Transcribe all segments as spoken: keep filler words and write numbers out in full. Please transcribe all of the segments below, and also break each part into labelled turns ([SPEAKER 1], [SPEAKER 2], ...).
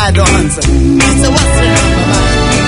[SPEAKER 1] I don't answer. He said, what's your number, man?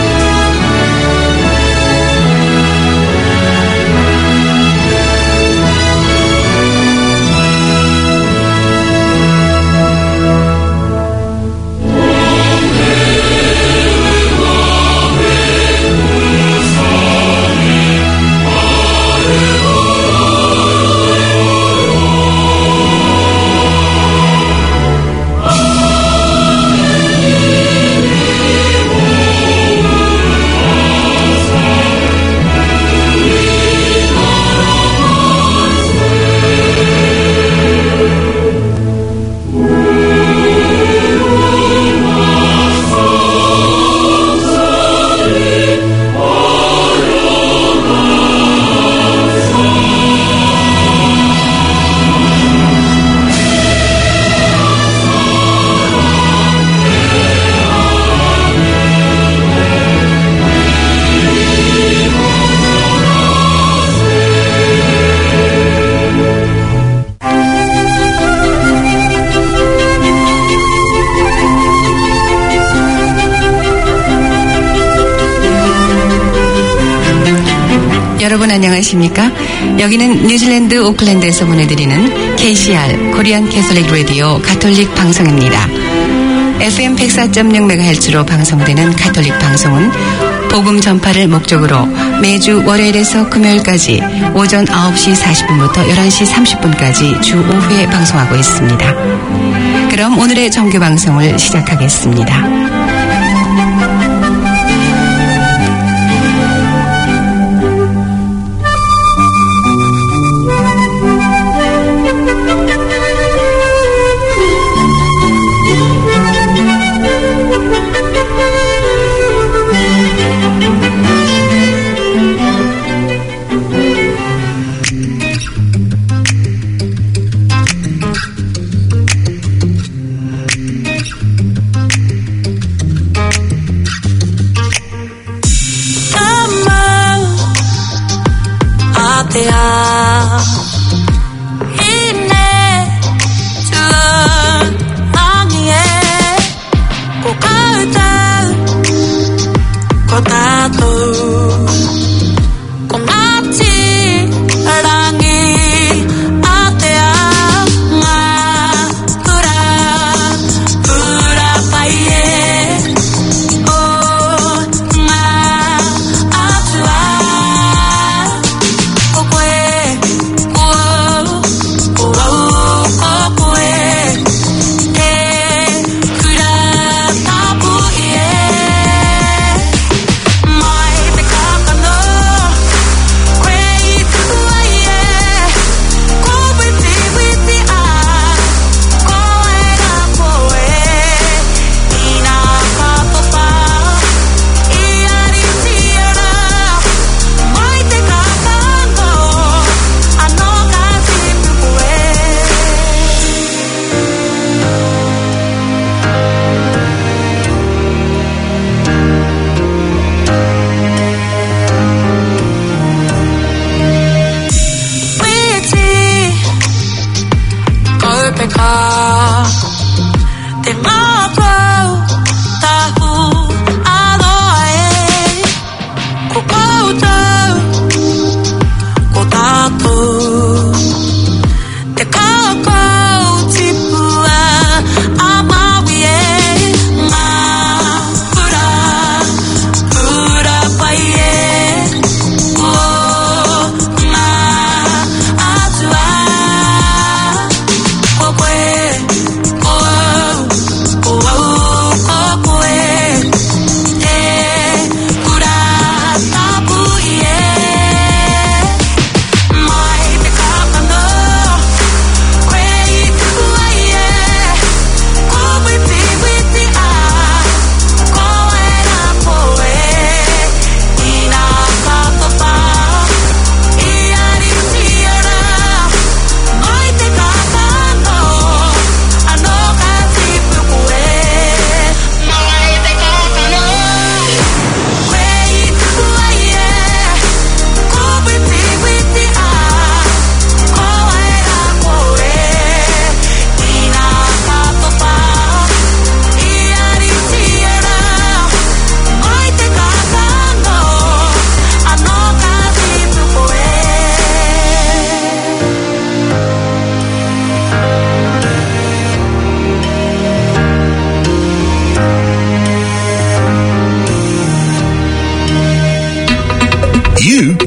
[SPEAKER 2] 여러분 안녕하십니까? 여기는 뉴질랜드 오클랜드에서 보내드리는 케이씨알 코리안 캐톨릭 라디오 가톨릭 방송입니다. 에프엠 백사 점 영 메가헤르츠로 방송되는 가톨릭 방송은 복음 전파를 목적으로 매주 월요일에서 금요일까지 오전 아홉 시 사십 분부터 열한 시 삼십 분까지 주 오 회 방송하고 있습니다. 그럼 오늘의 정규 방송을 시작하겠습니다.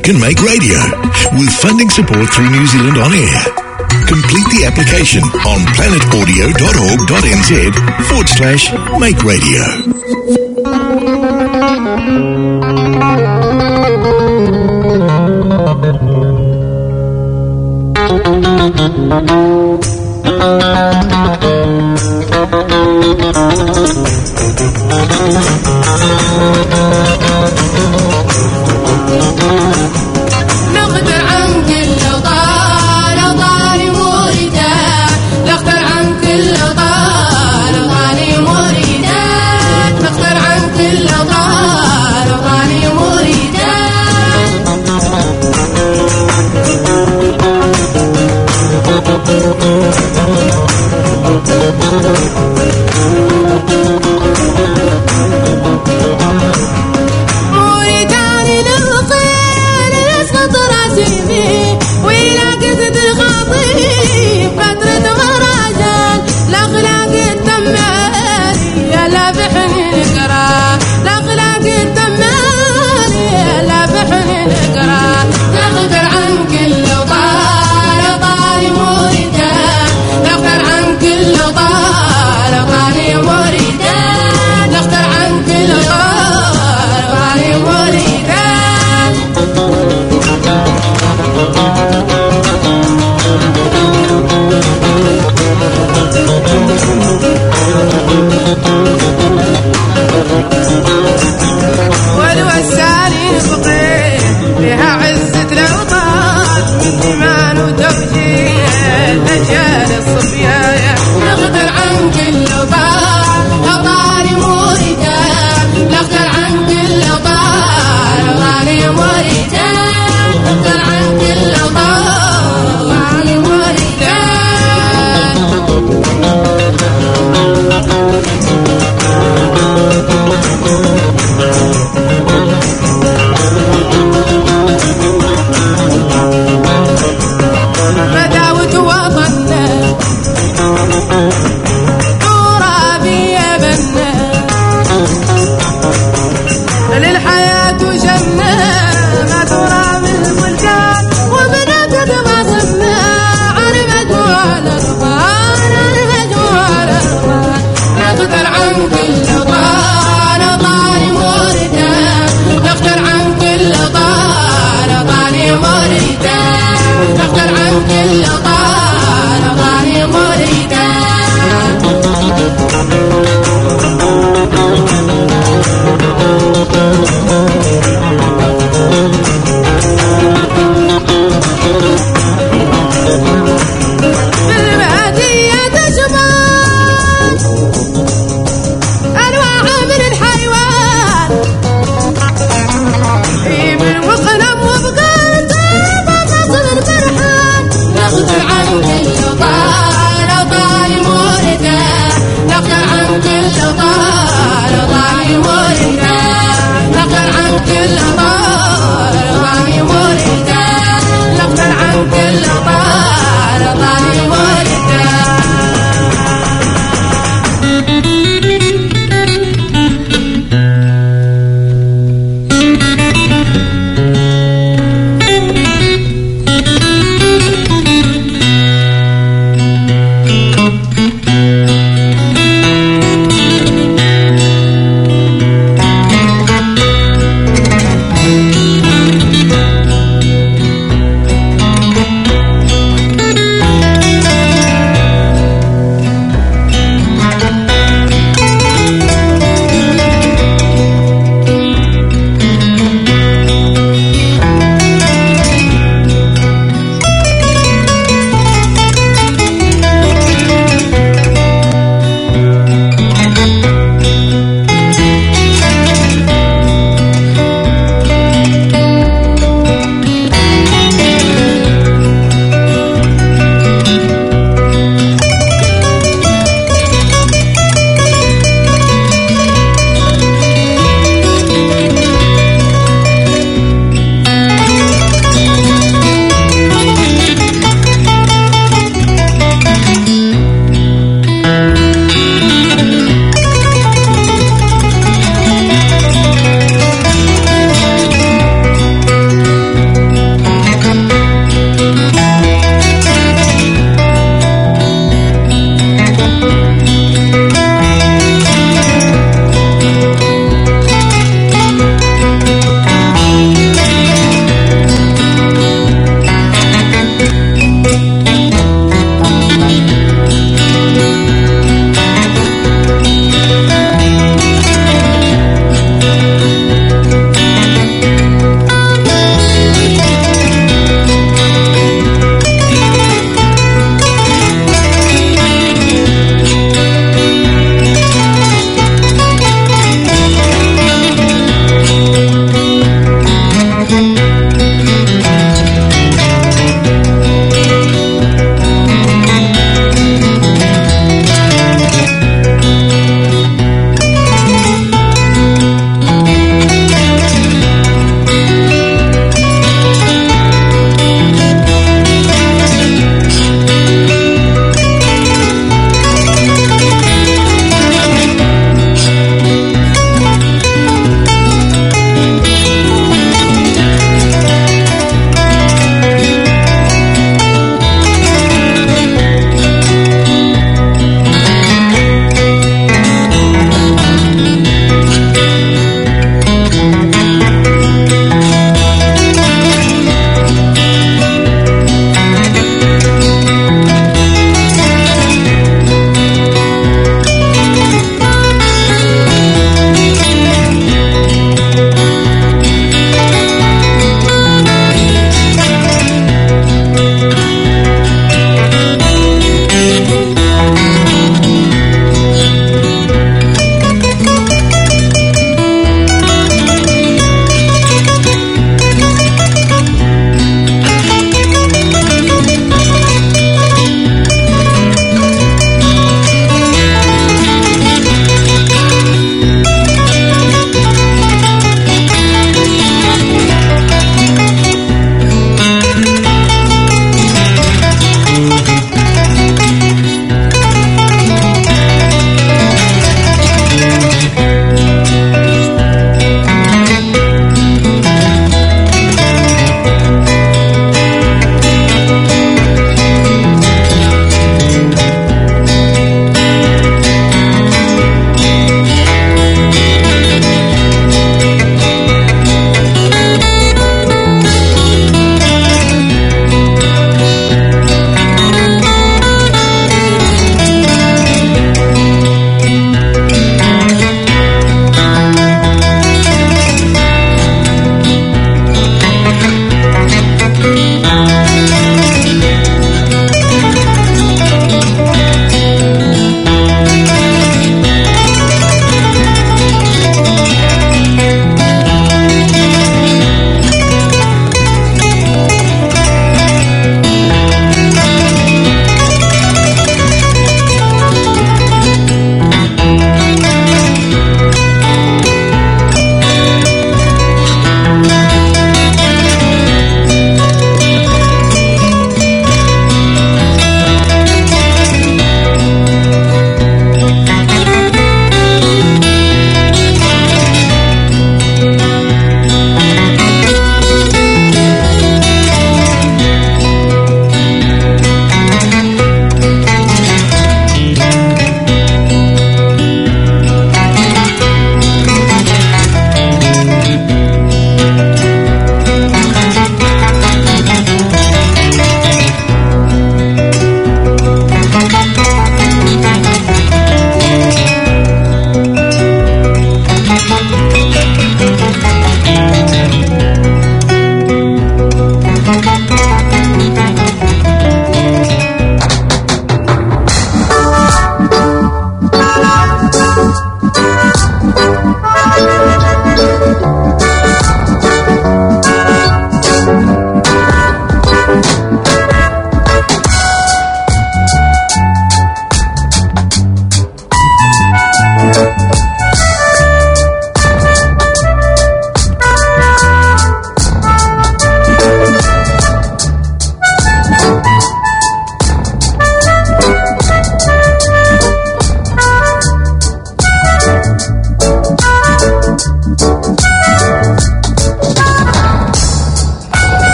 [SPEAKER 3] can make radio with funding support through New Zealand On Air. Complete the application on planetaudio.org.nz forward slash make radio.
[SPEAKER 1] نقدر عن كل طال طالي مريدا نقدر عن كل طال طالي مريدا نقدر عن كل طال طالي مريدا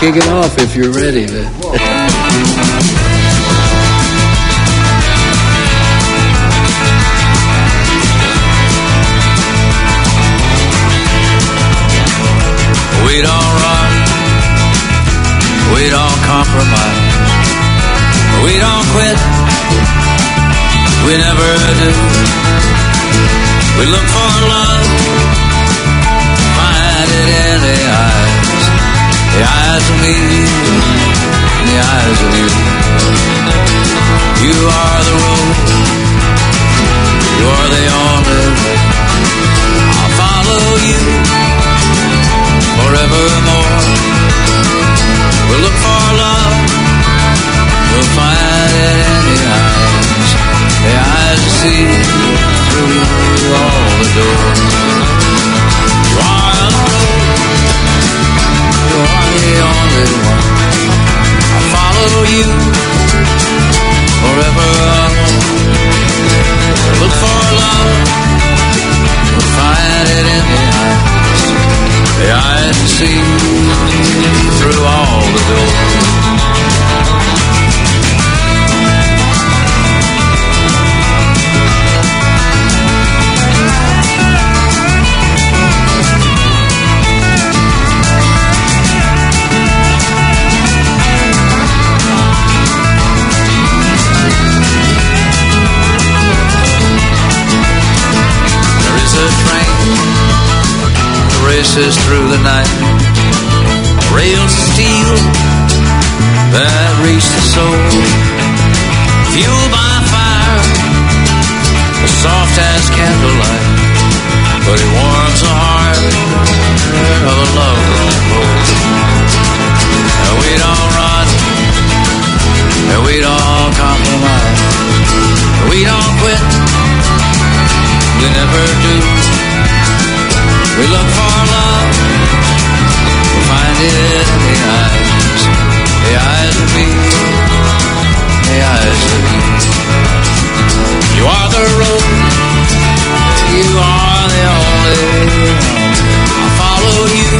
[SPEAKER 4] kick it off if you're ready.
[SPEAKER 5] We don't run, we don't compromise, we don't quit, we never do. We look for love, find it in the eyes, the eyes of me, the eyes of you. You are the road, you are the only way. I'll follow you forevermore. We'll look for love, we'll find it in the eyes, the eyes to see through all the doors. You are the road, you are the only one. I'll follow you forevermore. We'll look for love, we'll find it in the eyes, the eyes to see through all the doors. There is a train races through the night, rails of steel that reach the soul, fueled by fire, as soft as candlelight, but it warms the heart of a love grown cold. And we don't run, and we don't compromise, we don't quit, we never do. We look for love, we'll find it in the eyes, the eyes of me, the eyes of you. You are the road, you are the only one. I'll follow you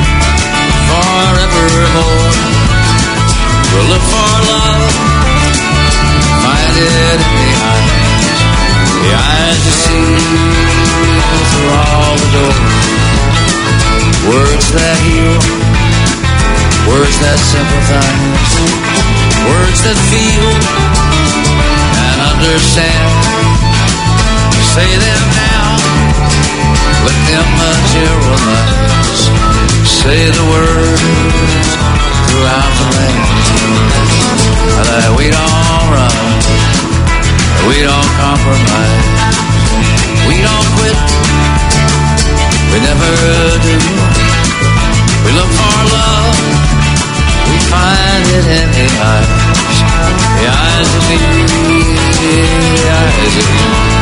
[SPEAKER 5] forevermore. We'll look for love, find it in the eyes, the eyes to see through all the doors. Words that heal, words that sympathize, words that feel and understand. Say them now, let them materialize. Say the words throughout the land, that we don't run, we don't compromise, we don't quit, we never do. We look for love, we find it in the eyes, the eyes of me, the eyes of you.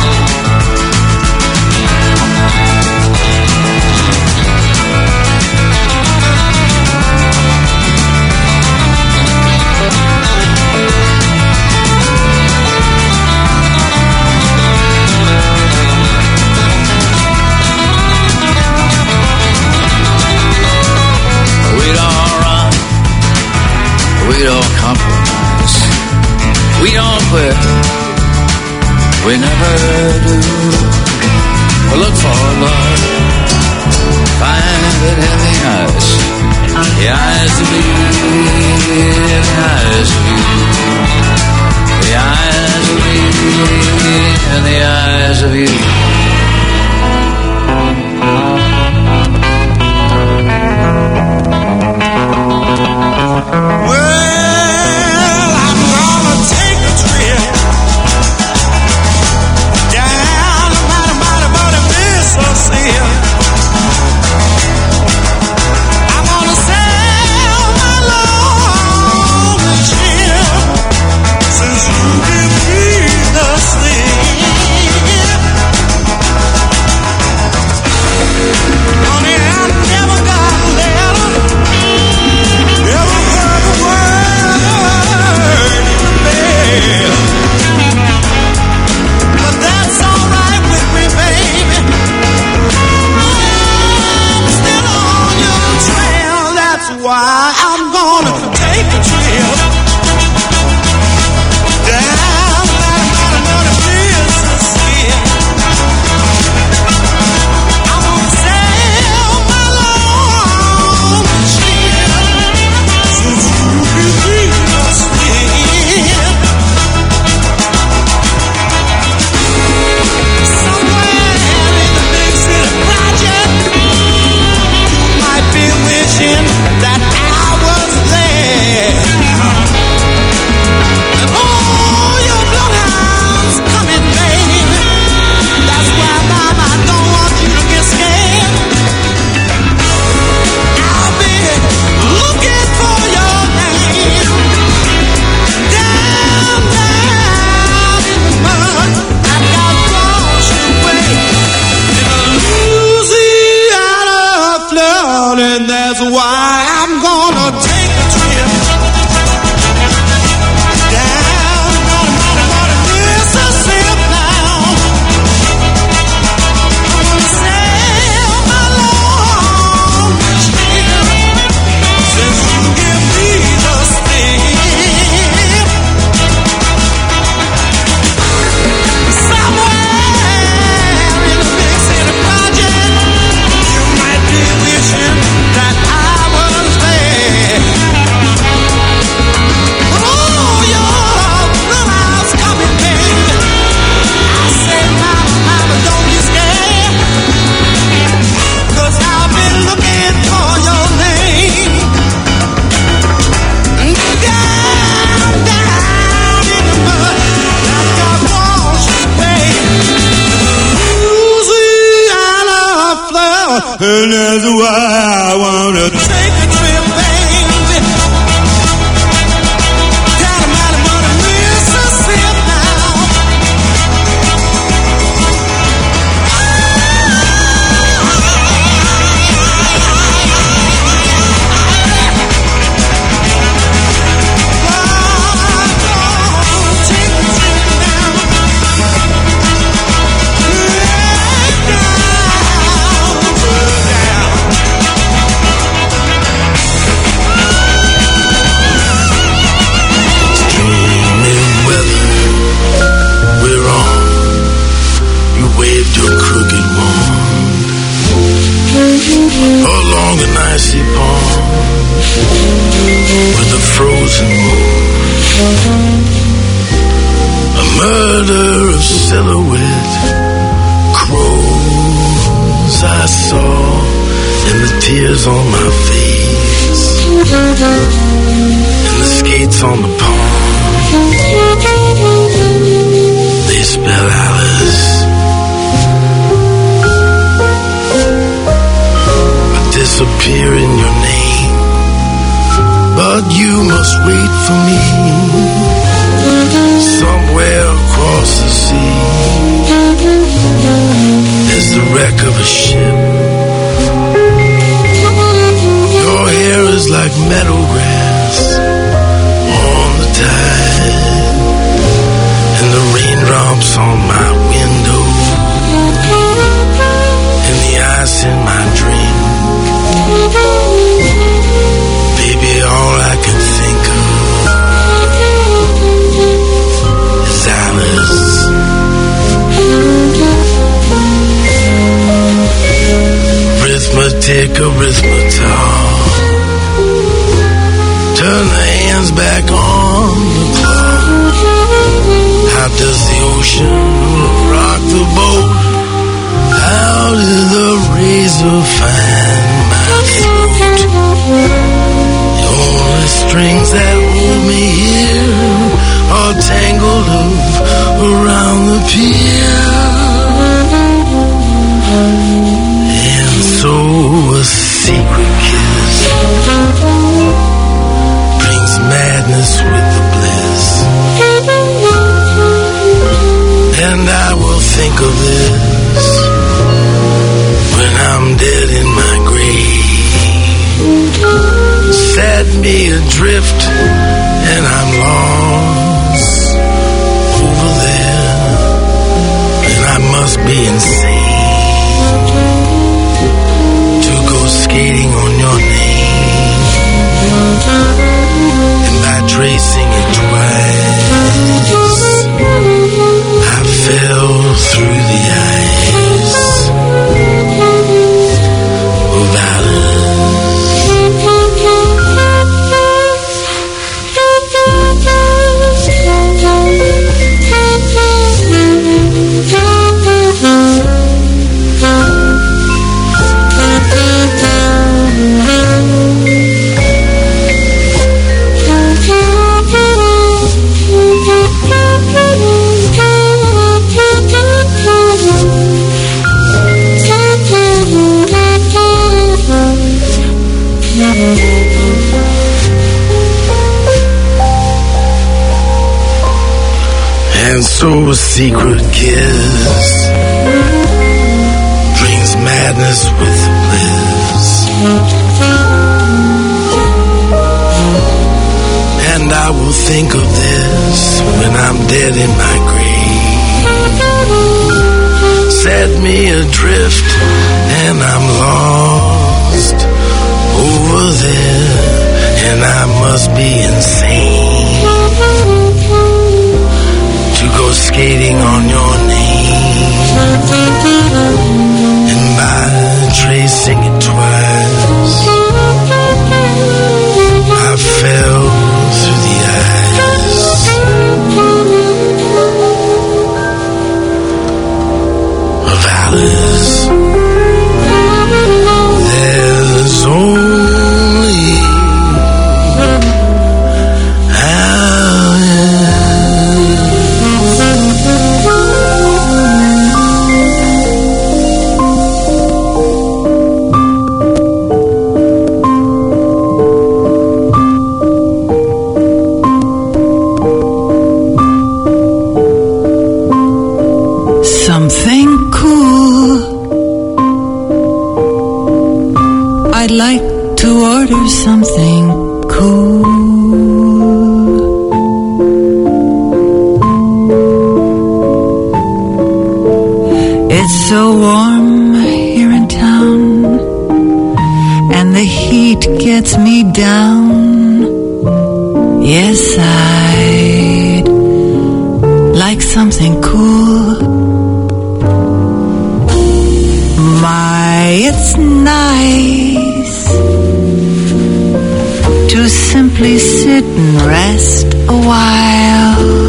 [SPEAKER 5] We don't compromise, we don't quit, we never do. We look for love, find it in the eyes, the eyes of me, the eyes of you, the eyes of me, and the eyes of you.
[SPEAKER 6] I'm gonna sell my lonely chin.
[SPEAKER 4] and that's why I wanna take a trip, baby, down the mountain of the Mississippi now. Your crooked wand along an icy pond with a frozen moon, a murder of silhouette crows I saw in the tears on my face and the skates on the pond. They spell Alice. Disappear in your name, but you must wait for me somewhere across the sea. There's the wreck of a ship. Your hair is like meadow grass on the tide, and the raindrops on my window, and the ice in my drink. Baby, all I can think of is Alice. Arithmetic, arithmetic. Turn the hands back on the clock. How does the ocean rock the boat? How did the razor find my throat? The only strings that hold me here are tangled up around the pier. And so a secret kiss brings madness with the bliss. And I will think of this when I'm dead in my grave. Set me adrift and I'm lost over there, and I must be insane to go skating on your name, and by tracing it twice I fell through the ice of Alice. And so a secret kiss brings madness with bliss. And I will think of this when I'm dead in my grave. Set me adrift and I'm lost over there, and I must be insane to go skating on your name, and by tracing it twice I fell through the ice of Alice. There's only Alice.
[SPEAKER 6] It's so warm here in town, and the heat gets me down. Yes, I'd like something cool. My, it's nice to simply sit and rest a while.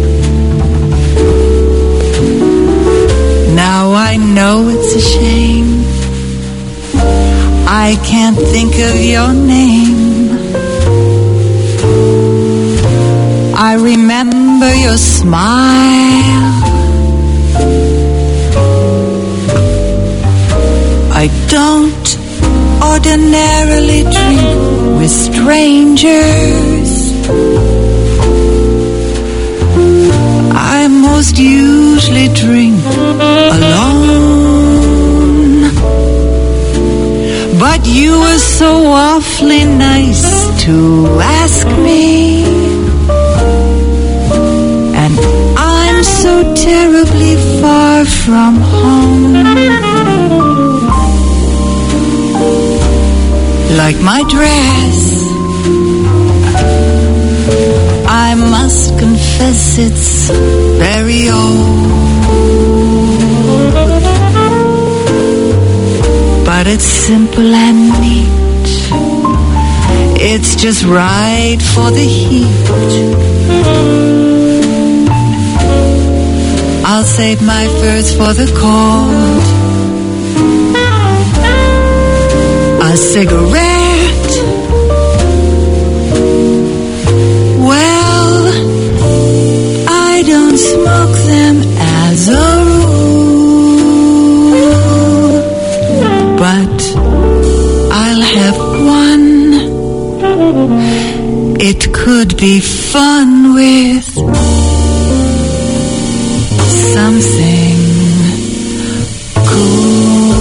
[SPEAKER 6] Now I know it's a shame I can't think of your name. I remember your smile. I don't ordinarily drink with strangers. I most usually drink alone. But you were so awfully nice to ask me, and I'm so terribly far from home. Like my dress, I must confess it's very old, but it's simple and neat. It's just right for the heat. I'll save my furs for the cold. A cigarette, well, I don't smoke them as a rule, but I'll have one. It could be fun with something cool.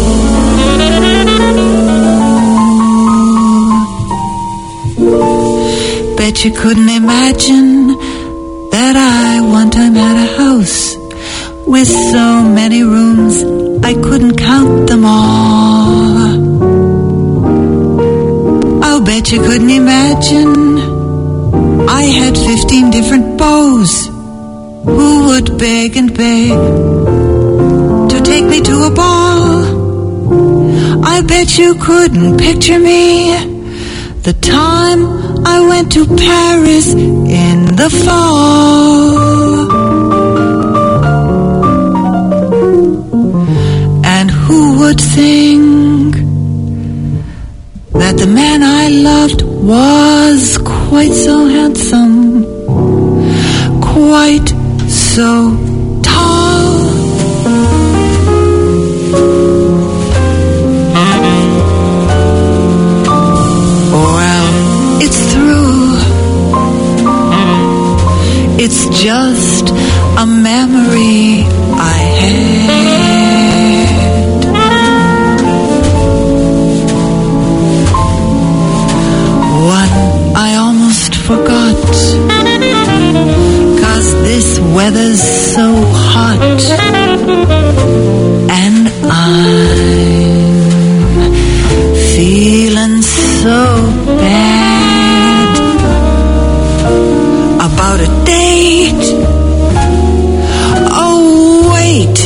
[SPEAKER 6] Bet you couldn't imagine that I one time had a house with so many rooms I couldn't count them all. I'll bet you couldn't imagine I had fifteen different beaux who would beg and beg to take me to a ball. I bet you couldn't picture me the time I went to Paris in the fall. And who would think that the man I loved was quite so handsome, quite so tall? Well, it's through. It's just a memory I had. One I almost forgot, 'cause this weather's so hot, and I'm feeling so bad about a date. Oh wait,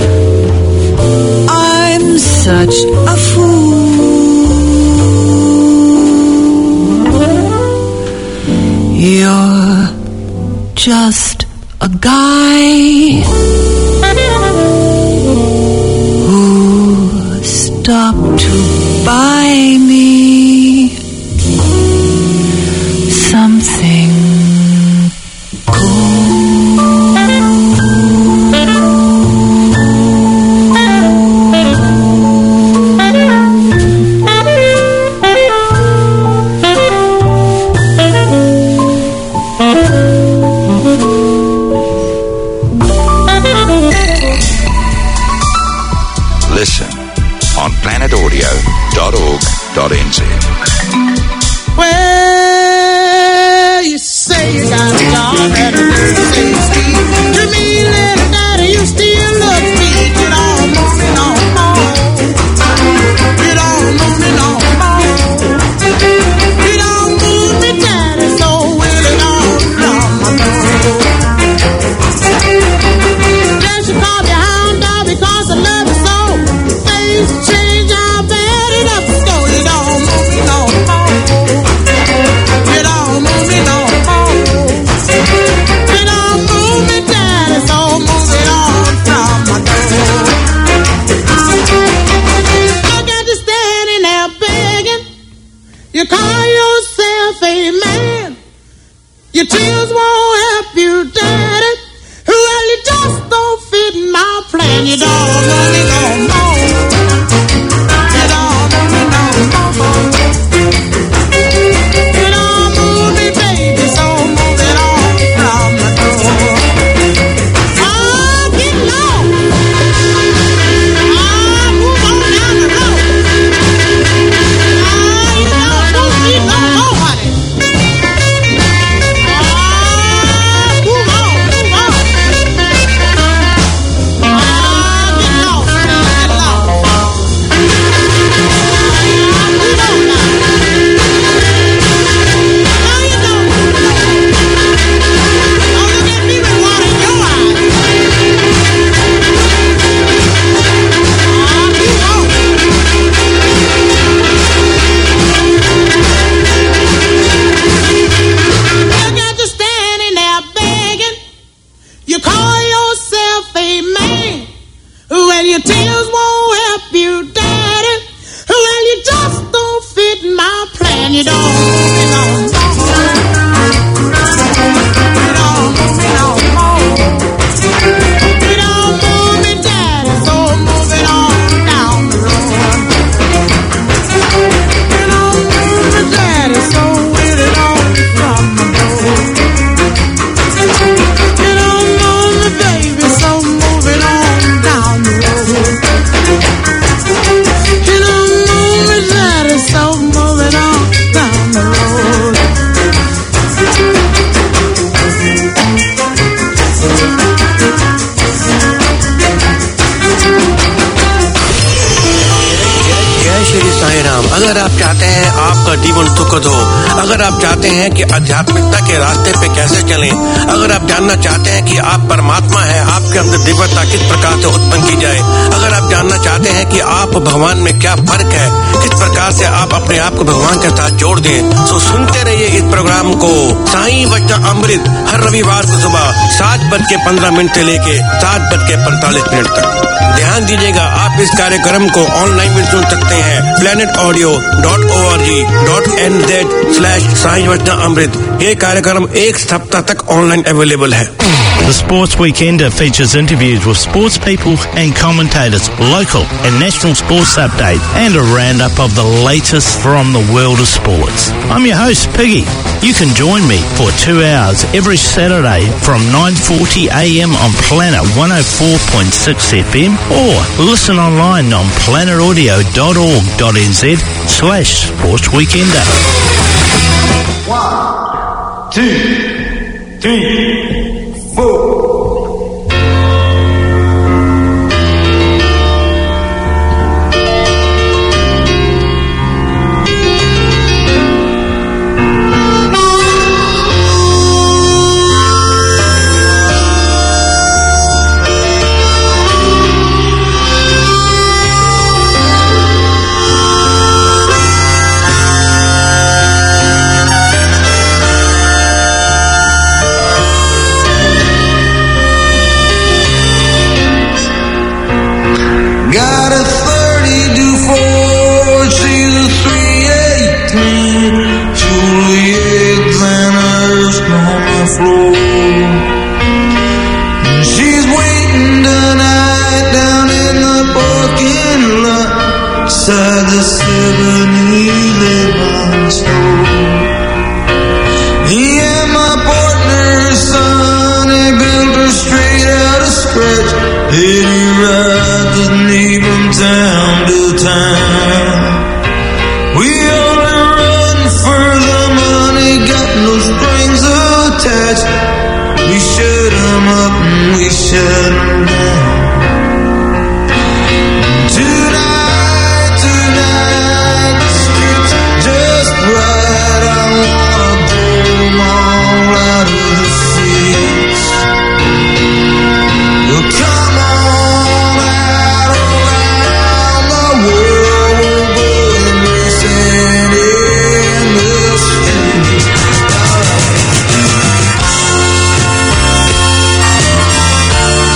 [SPEAKER 6] I'm such a fool. You're just a guy who stopped to buy me something
[SPEAKER 7] Listen on planet audio dot org dot n z.
[SPEAKER 8] Well, you say you got a daughter and a say, Steve, to me, little daddy, you still look sweet, you know.
[SPEAKER 4] खुद हो। अगर आप चाहते हैं कि आध्यात्मिकता के रास्ते पे कैसे चलें, अगर आप जानना चाहते हैं कि आप परमात्मा है, आपके अंदर दिव्यता किस प्रकार से उत्पन्न की जाए, अगर आप जानना चाहते हैं कि आप भगवान में क्या फर्क है, किस प्रकार से आप अपने आप को भगवान के साथ जोड़ दें, तो सुनते रहिए इस प्रोग्राम को साईं वचन अमृत हर रविवार को सुबह सात बज के पंद्रह मिनट से लेके सात बज के पैंतालीस मिनट तक। ध्यान दीजिएगा, आप इस कार्यक्रम को ऑनलाइन भी सुन सकते हैं planet audio dot O R G dot N Z slash Sai Vachan Amrit. ये कार्यक्रम एक सप्ताह तक ऑनलाइन अवेलेबल है।
[SPEAKER 9] The Sports Weekender features interviews with sports people and commentators, local and national sports updates, and a roundup of the latest from the world of sports. I'm your host, Piggy. You can join me for two hours every Saturday from nine forty a m on Planet one oh four point six F M or listen online on planet audio dot org dot n z slash Sports Weekender.
[SPEAKER 10] One, two, three. Four. Got a thirty to four, she's a three eighteen, Julie eggs and earth on the floor. And she's waiting tonight down in the parking lot beside the seven eleven store. Yeah, my partner's son, he built her straight out of scratch, and he rides with me from town to town. We only run for the money, got no strings attached. We shut 'em up and we shut 'em down. Tonight, tonight, the street's just right. I wanna pull 'em all out of the seats. Well, come on out around the world, we're going racing in the streets.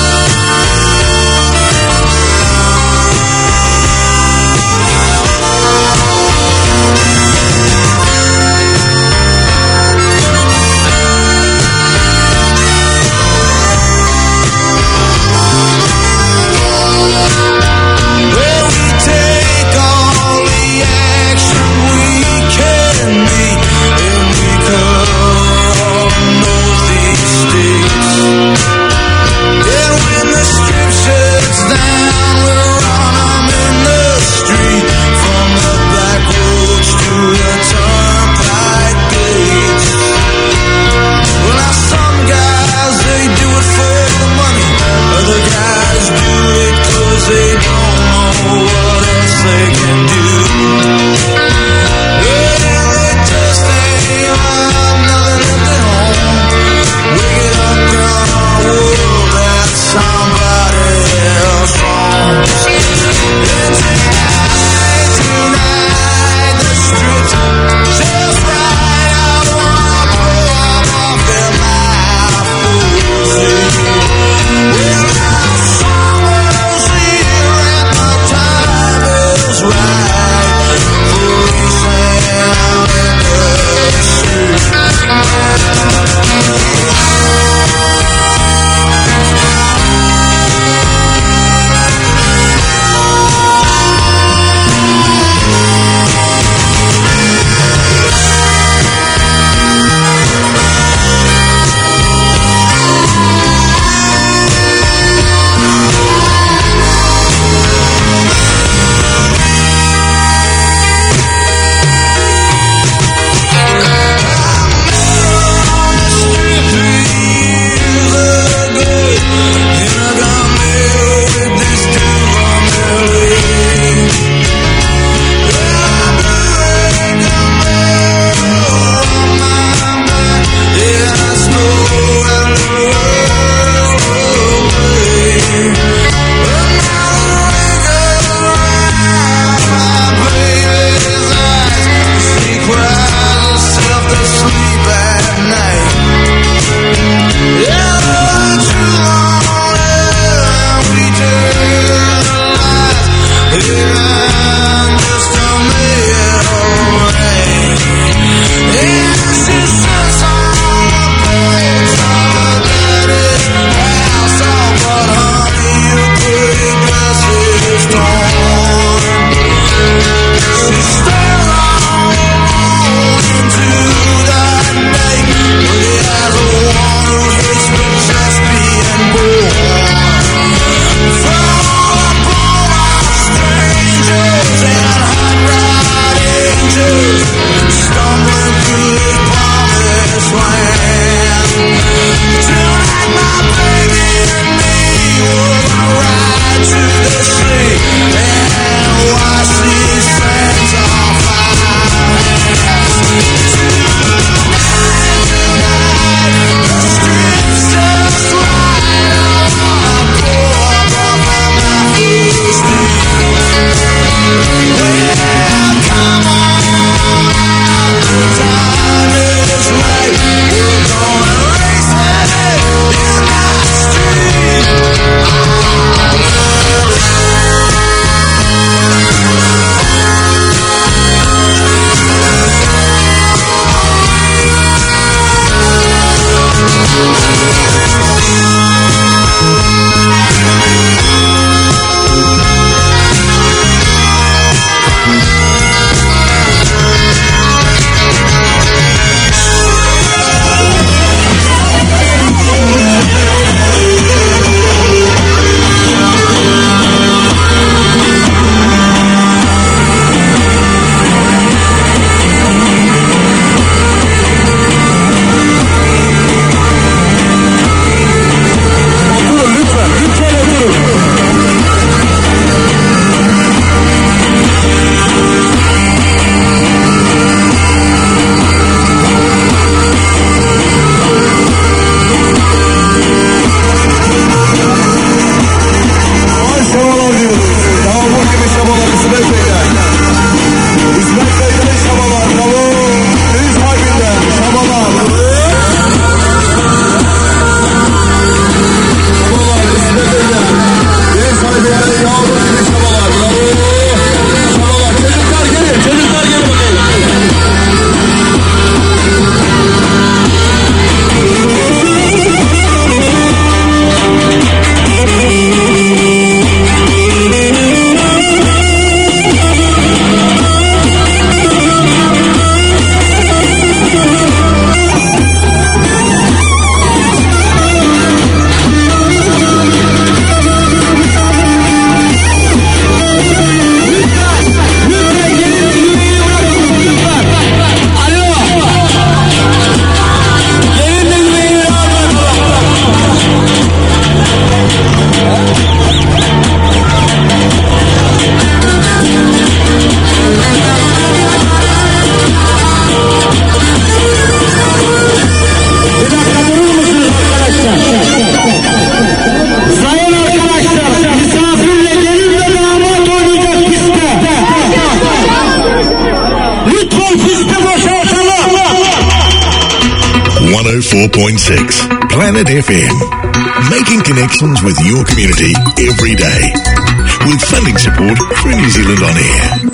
[SPEAKER 3] point six. Planet F M. Making connections with your community every day. With funding support through New Zealand On Air.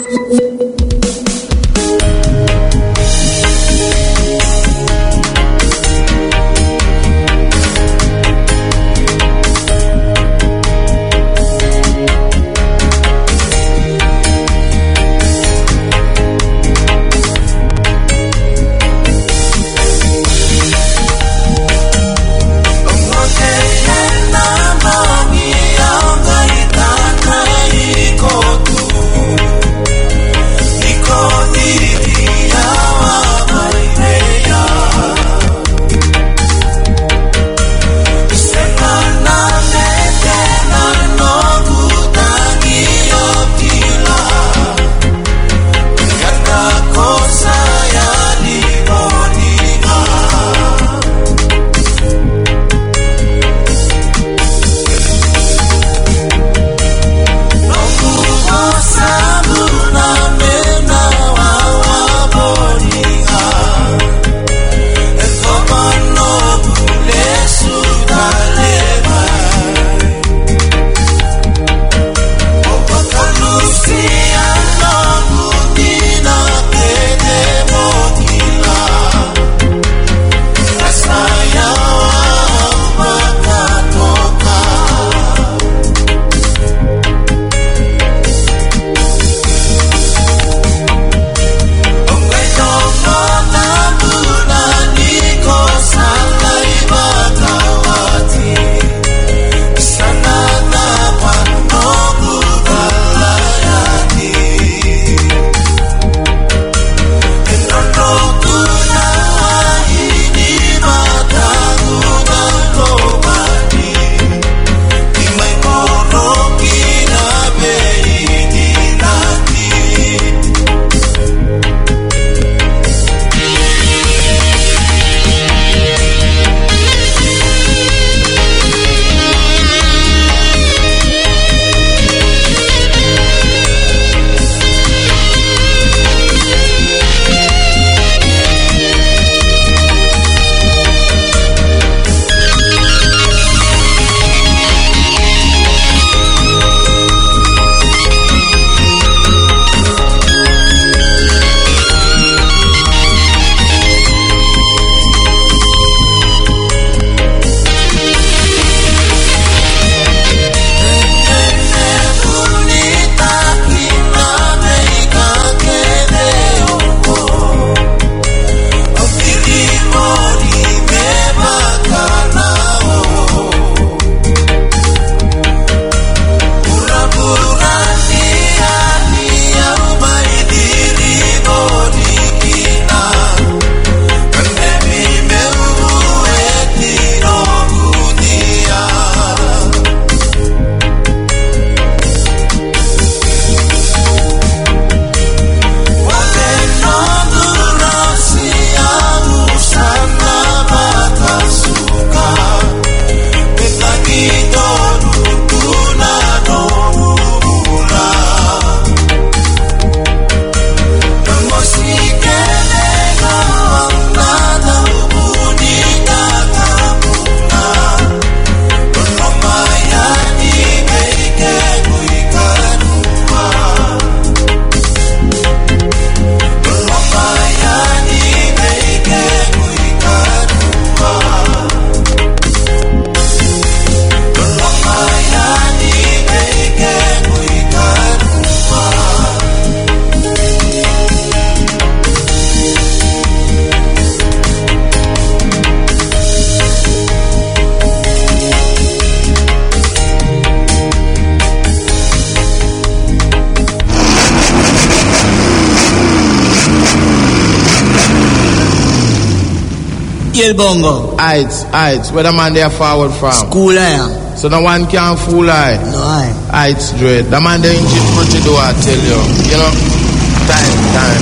[SPEAKER 8] Kill bongo.
[SPEAKER 11] Heights, heights. Where the man there forward from?
[SPEAKER 8] School I am.
[SPEAKER 11] So no one can fool I.
[SPEAKER 8] No I.
[SPEAKER 11] Heights dread. The man there in chit pretty do I tell you. You know? Time, time.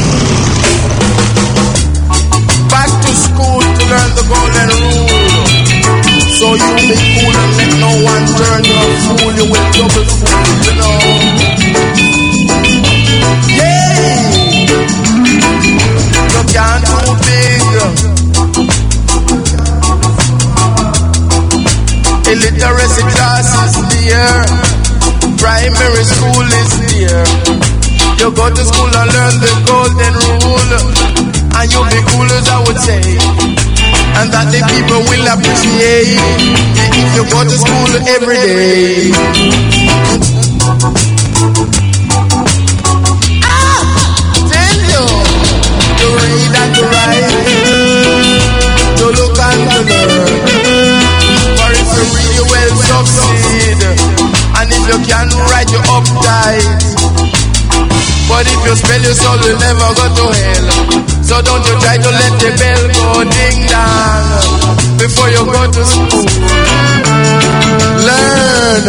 [SPEAKER 11] Back to school to learn the golden rule. So you be cool and let no one turn you and fool you with double fool, you know? Yeah! You can't do big. Illiteracy class is near. Primary school is near. You go to school and learn the golden rule, and you'll be cool as I would say. And that the people will appreciate if you go to school every day. Ah! Tell you to read and to write, to look and to learn. For if you read you will succeed, and if you can write you uptight. But if you spell your soul, you'll never go to hell. So don't you try to let the bell go ding dong before you go to school. Learn,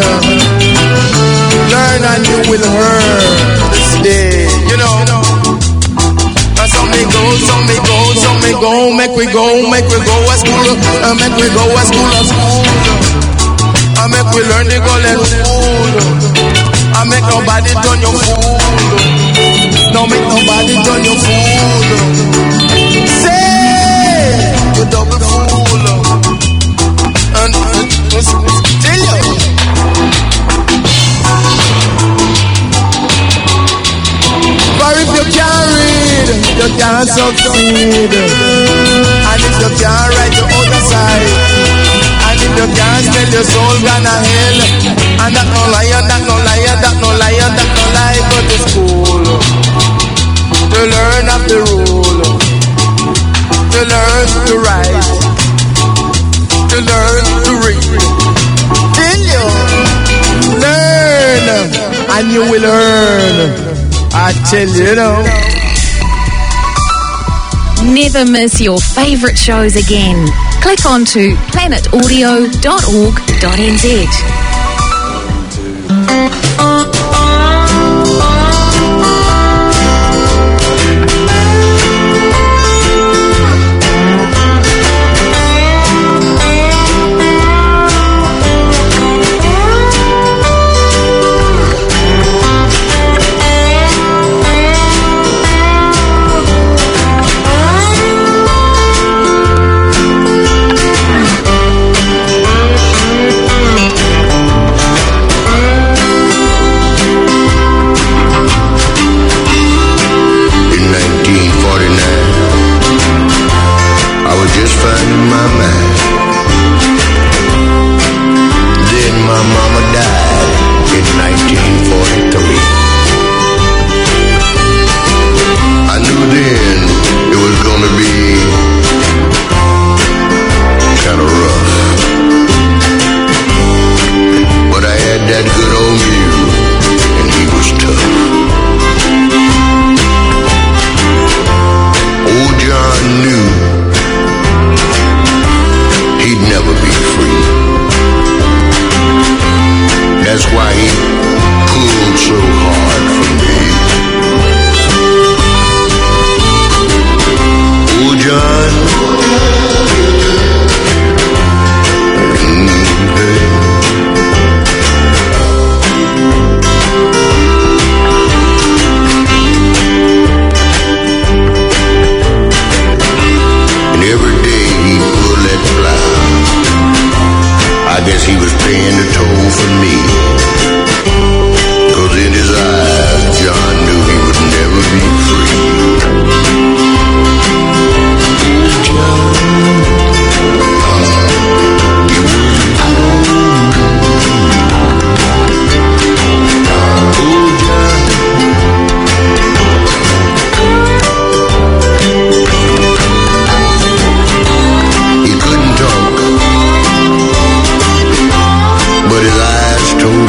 [SPEAKER 11] learn and you will learn this day. You know, and some may go, some may go, some may go. Make we go, make we go to school, uh, make we go to school, to school. And make we learn the golden rule. And make nobody turn your fool. Don't make nobody turn your fool. Say you double fool. And uh, tell you. For if you can't read, you can't succeed. And if you can't write the other side. And if you can't spell your soul gonna hell. And that no liar, that no liar, that no liar, that no lie. Go to school to learn of the rule, to learn to write, to learn to read. Till you learn, and you will learn. I tell you, you know.
[SPEAKER 12] Never miss your favourite shows again. Click on to planet audio dot org dot n z.
[SPEAKER 10] Told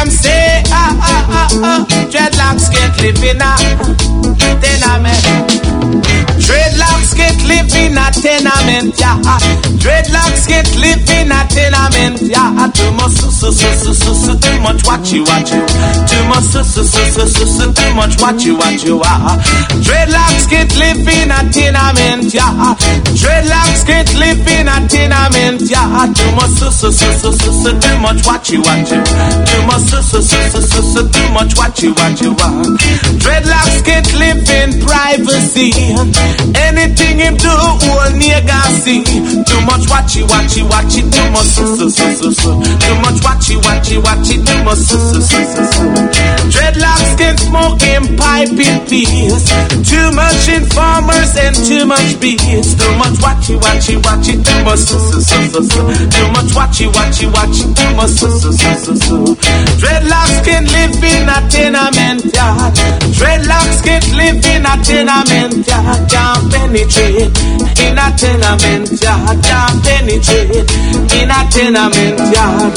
[SPEAKER 11] them say, ah, ah, ah, ah, dreadlocks can't live in a tenement. Dreadlocks can't live in a tenement, yeah. Dreadlocks can't live in a tenement, yeah. Too much, so, so, so, so, so, so, too much watchy, watchy. Too much, so, so, so, so, so, so, too much watchy, watchy, ah. Dreadlocks can't live in a tenement, yeah. Dreadlocks can't live in a tenement, yeah. Too much, so, so, so, so, so, so, too much watchy, watchy. Too much, so, so, so, so, so, so, too much watchy, watchy, ah. Dreadlocks can't live in privacy. Anything him do, all nigga see. Too much watchy, watchy, watchy, too much so, so, so, so, so. Too much watchy, watchy, watchy, too much so, so, so, so, so. Dreadlocks can smoke in pipe in peace. Too much informers and too much beats. Too much watchy, watchy, watchy, too much so, so, so, so, so. Too much watchy, watchy, watchy, too much so, so, so, so, so. Dreadlocks can live in a tenement yard. Dreadlocks can live in a tenement yard. Can't penetrate in a tenement yard. Can't penetrate in a tenement yard.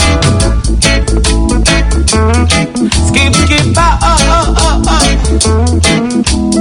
[SPEAKER 11] Skip, skip, oh, oh, oh, oh.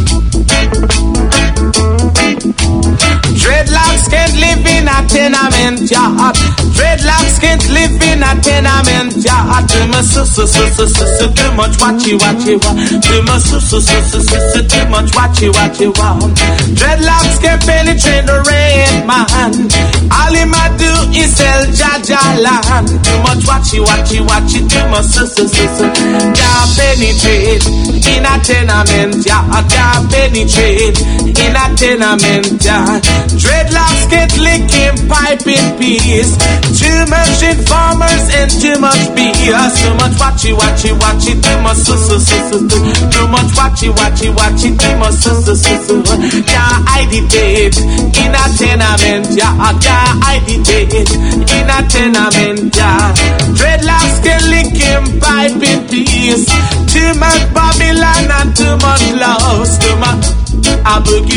[SPEAKER 11] Dreadlocks can't live in a tenement yard. Dreadlocks can't live in a tenement yard. Too much, so, so, so, so, so, so, too much watchy, watchy, watch. Too much, so, so, so, so, so, so, too much watchy, watchy, watch. Dreadlocks can't penetrate the rain, man. All him a do is sell Jaja land. Too much watchy, watchy, watchy, too much, so, so, so, so. Can't penetrate in a tenement yard. Can't penetrate in a tenement yard. Dreadlocks get licking pipe in peace. Too much informers and too much B S. Too much watchy, watchy, watchy, too much so, so, so, so, so. Too much watchy, watchy, watchy, too much so, so, so, so. Can't hide it in a tenement, yeah. Can't hide it in a tenement, yeah. Dreadlocks get licking pipe in peace. Too much Babylon and too much love. Too much
[SPEAKER 3] Our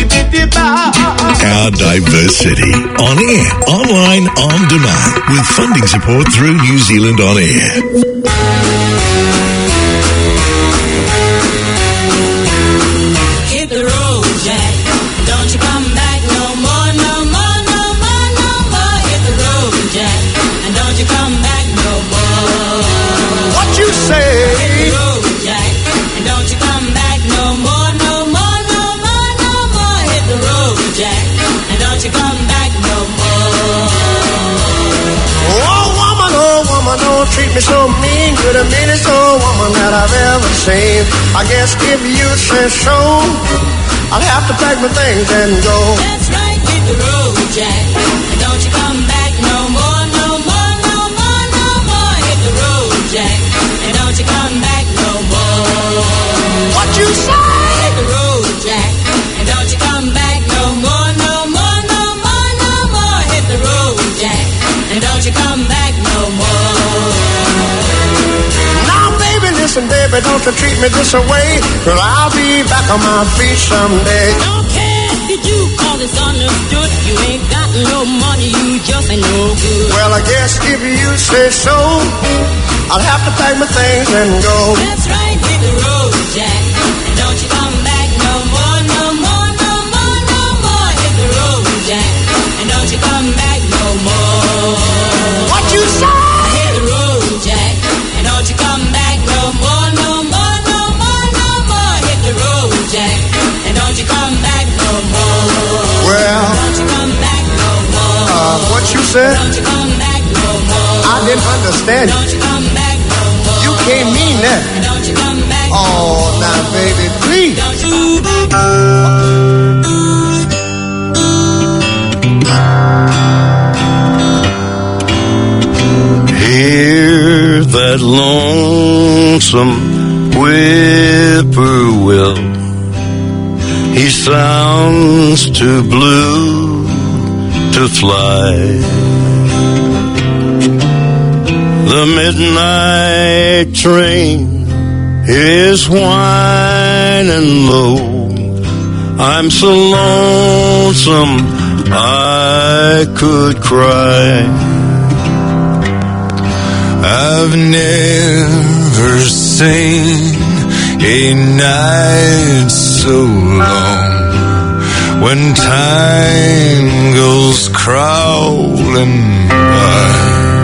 [SPEAKER 3] diverse city. On air, online, on demand. With funding support through New Zealand On Air.
[SPEAKER 13] Hit the road, Jack. Don't you come back no more, no more, no more, no more. Hit the road, Jack. And don't you come back no more.
[SPEAKER 11] What you say?
[SPEAKER 13] Hit the road, Jack. And don't you come back no more, no more, no more, no more. Hit the road, Jack. And don't you come back no more.
[SPEAKER 11] Oh, woman, oh, woman, don't treat me so mean. You're the meanest old woman that I've ever seen. I guess if you say so, I'll have to pack my things and go.
[SPEAKER 13] That's right, hit the road, Jack. And don't you come back no more, no more, no more, no more. Hit the road, Jack. And don't you come back no more.
[SPEAKER 11] What you say?
[SPEAKER 13] Hit the road, Jack. And don't you come back no more, no more, no more, no more. Hit the road, Jack. And don't you come back no more.
[SPEAKER 11] Now, baby, listen, baby, don't you treat me this way. Well, I'll be back on my feet someday.
[SPEAKER 13] Don't care if you call this understood. You ain't got no money, you just ain't no good.
[SPEAKER 11] Well, I guess if you say so, I'll have to pack my things and go.
[SPEAKER 13] That's right, hit the road, Jack. And don't you come back no more, no more, no more, no more. Hit the road, Jack. And don't you come back no more.
[SPEAKER 11] What you say?
[SPEAKER 13] Hit the road, Jack. And don't you come back no more, no more, no more, no more. Hit the road, Jack. And don't you come back no more.
[SPEAKER 11] Well,
[SPEAKER 13] don't you come back no more.
[SPEAKER 11] Uh, what you said?
[SPEAKER 13] Don't you come back no more.
[SPEAKER 11] I didn't understand.
[SPEAKER 13] Don't you come back no more.
[SPEAKER 11] You can't mean that.
[SPEAKER 13] Don't you come back
[SPEAKER 11] Oh, now, baby, please.
[SPEAKER 13] Don't you
[SPEAKER 4] Hear that lonesome whippoorwill. He sounds too blue to fly. The midnight train is whining low. I'm so lonesome I could cry.
[SPEAKER 10] I've never seen a night so long when time goes crawling by.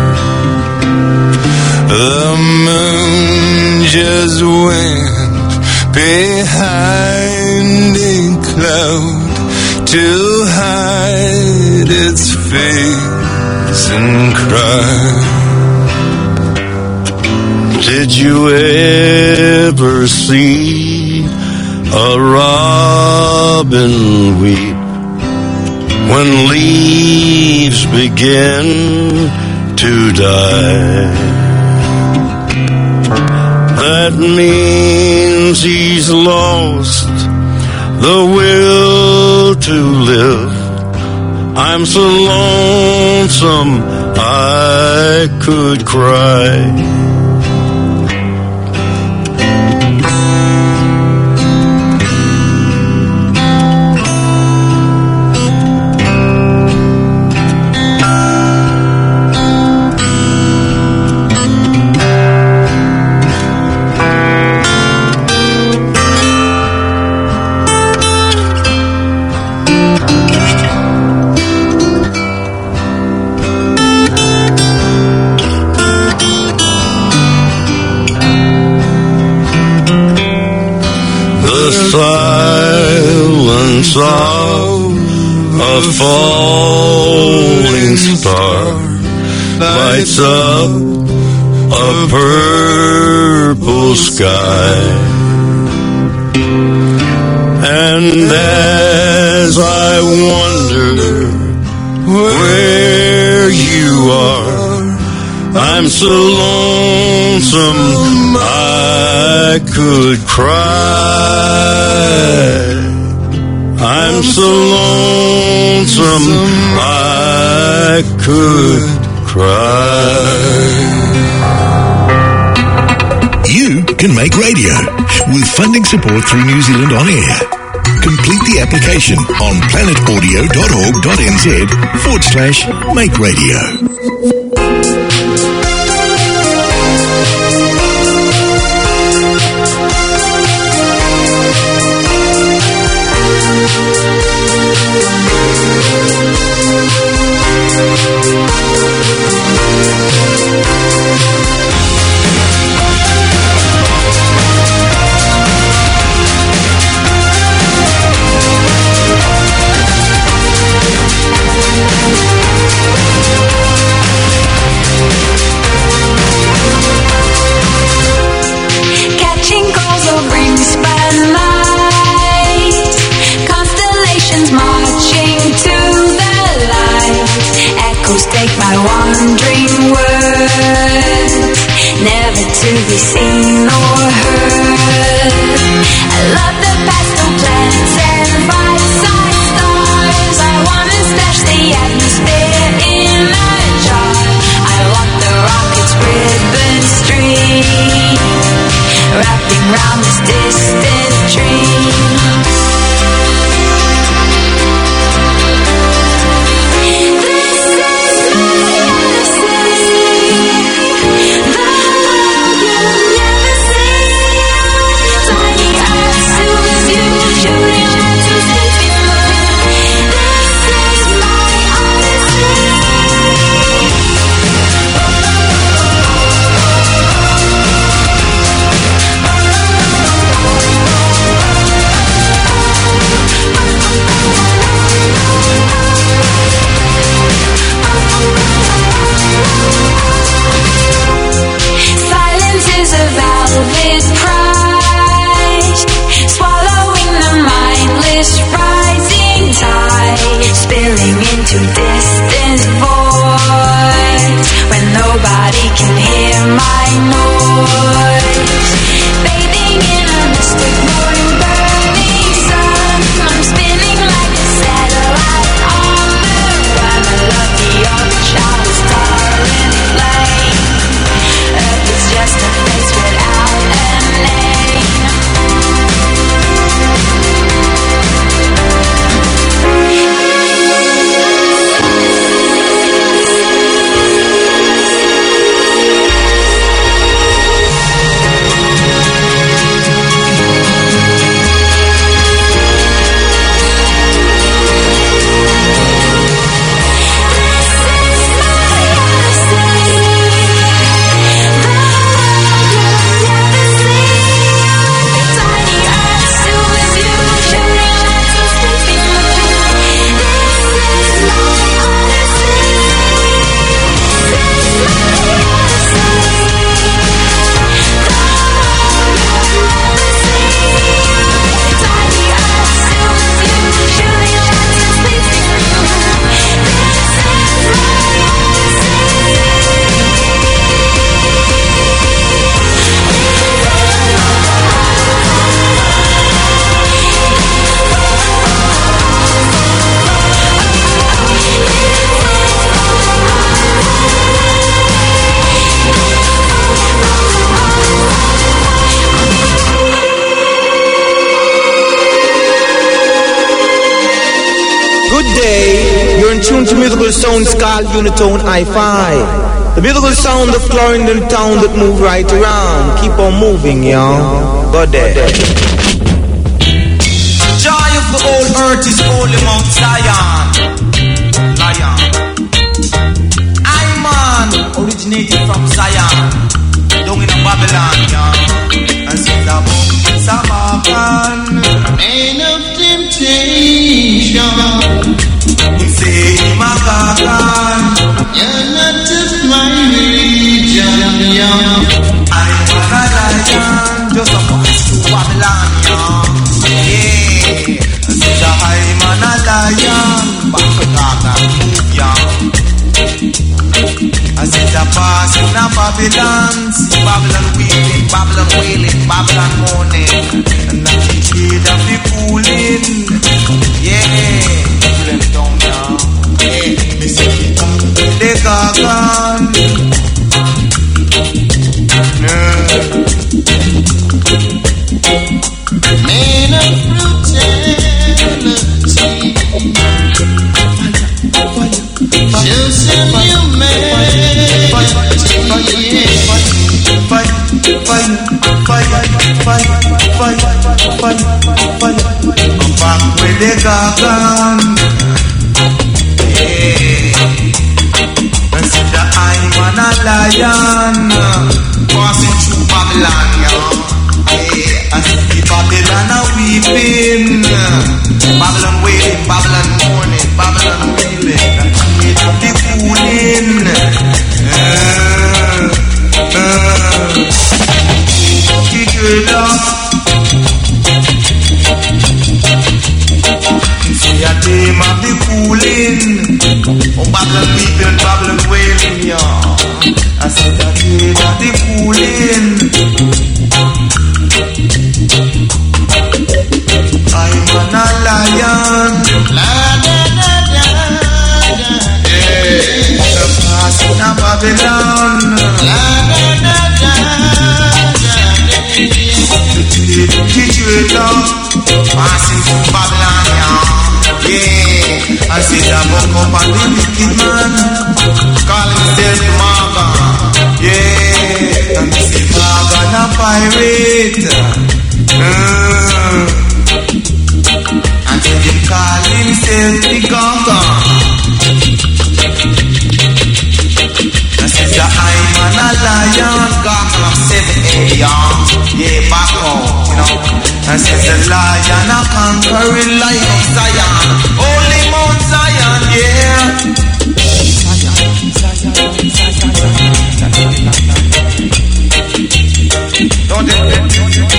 [SPEAKER 10] The moon just went behind a cloud to hide its face and cry. Did you ever see a robin weep when leaves begin to die? That means he's lost the will to live. I'm so lonesome I could cry. Silence of a falling star lights up a purple sky, and as I wonder where you are, I'm so lonesome I could cry. I'm so lonesome I could cry.
[SPEAKER 3] You can make radio with funding support through New Zealand On Air. Complete the application on planetaudio.org.nz forward slash make radio.
[SPEAKER 14] Take my wandering words, never to be seen or heard. I love the pastel planets and bright-side stars. I wanna stash the atmosphere in a jar. I walk the rocket's ribbon stream, wrapping round this distant dream.
[SPEAKER 10] Oh,
[SPEAKER 15] which musical sound is called unitone hi fi. The musical sound of Clarendon town that move right around. Keep on moving, y'all. Go there.
[SPEAKER 16] Joy of the old earth is holy Mount Zion. Lion. I'm man, originated from Zion. Down in Babylon, y'all. And sit up Samakan.
[SPEAKER 10] Ain't no temptation.
[SPEAKER 16] He say, Makakan.
[SPEAKER 10] You're not just my religion, young.
[SPEAKER 16] I'm a lion, just a voice to Babylon, young. Yeah, I said I'm a lion, back to God and move, young. I said a pass in a Babylon, see Babylon wailing, Babylon wailing, Babylon mourning, and I keep shade of the cooling. Yeah, cooling down, young. Yeah, me say it back with the gagan.
[SPEAKER 10] Man of brutality, she'll send you man.
[SPEAKER 16] Fight, fight, fight, fight, fight, fight, fight. I'm back with the gagan. Yeah, I said that I'm a lion, passing through Babylon, y'all. Yeah, I see Babylon a weeping, Babylon wailing, Babylon mourning, Babylon wailing. I see the cooling. Uh, uh, kick it up. See a team of the cooling. Oh, Babylon weeping, Babylon wailing, y'all. I see a team of the cooling. I'm a lion. La da da da da. Yeah, the past in a Babylon. La da da da da. Teach you love, passing through Babylon, yeah. I see the book up on the wicked man, calling himself Maga, yeah. And I see Maga a pirate. Mm. Until him call himself the Gaga. I said that I'm a lion, Gaga of seven A, yeah, back home, you know. I said the lion a conquering lion of Zion, holy Mount Zion, yeah. Don't it?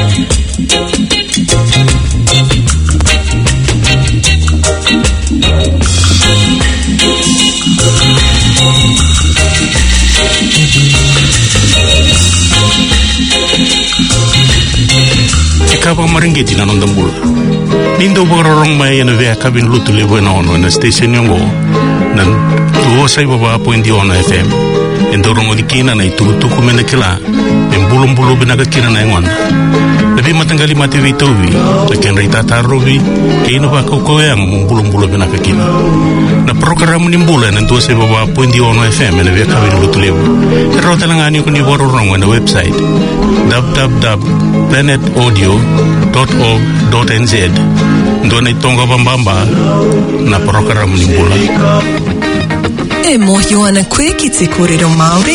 [SPEAKER 9] Kapa maringgiti na nondambul. Nindo bororong may na via kabin lutuli bueno no na station yongo. Nan tuo sai baba point on F M. Endorong odikina na itutuku mena kila. En bulum bulu binaga kina na ngon. Lebih matanggali mati vitovi. Lekin rita tarovi. Keino ba koko yang bulum bulu binaga kina. Na program nimbulan en tuo sai baba point on F M na via kabin lutuli. Pero talangani ko ni bororong na website. w w w dot planet audio dot org dot n z ndone tonga bambamba na program nimbula
[SPEAKER 17] e moyo ana kwe ki te kōrero Māori.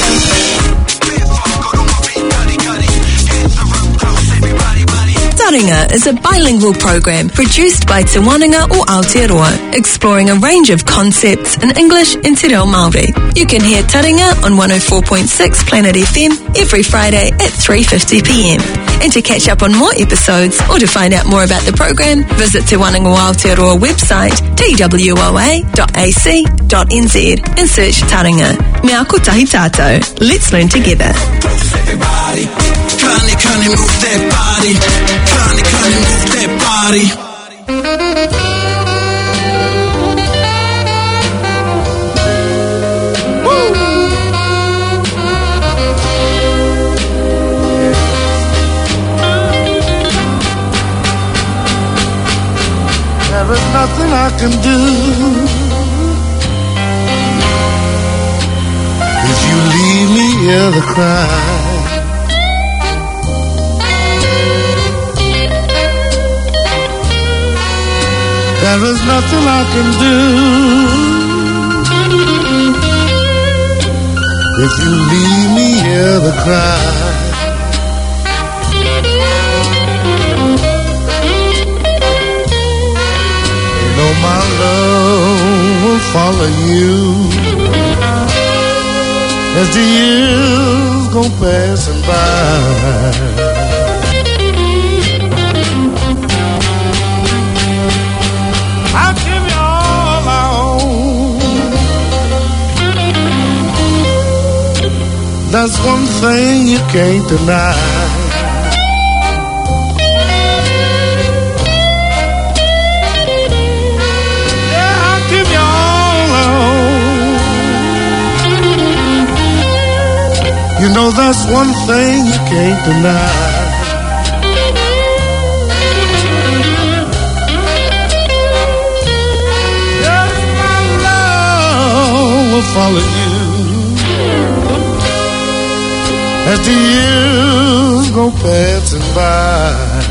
[SPEAKER 17] Taringa is a bilingual program produced by Te Wananga o Aotearoa, exploring a range of concepts in English and Te Reo Māori. You can hear Taringa on one oh four point six Planet F M every Friday at three fifty p m. And to catch up on more episodes or to find out more about the program, visit Te Wananga o Aotearoa website t w o a dot a c dot n z and search Taringa. Mea kotahi tātou. Let's learn together.
[SPEAKER 18] Everybody, Connie, Connie, move that body. Connie, Connie, move that body. Woo!
[SPEAKER 10] There is nothing I can do you leave me here to cry. There is nothing I can do if you leave me here to cry. You know my love will follow you as the years go passing by. That's one thing you can't deny. Yeah, I'll give you all I own. You know that's one thing you can't deny. Yes, my love will follow you as the years go passing by.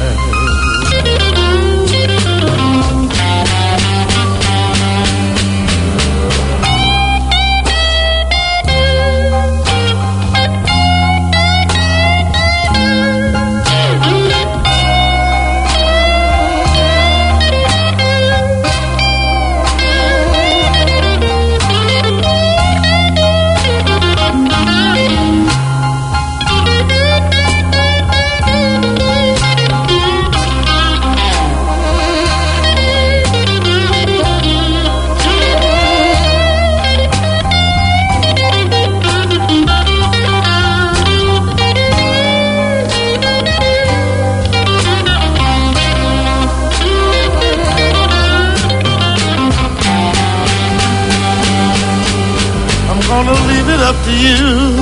[SPEAKER 10] Up to you.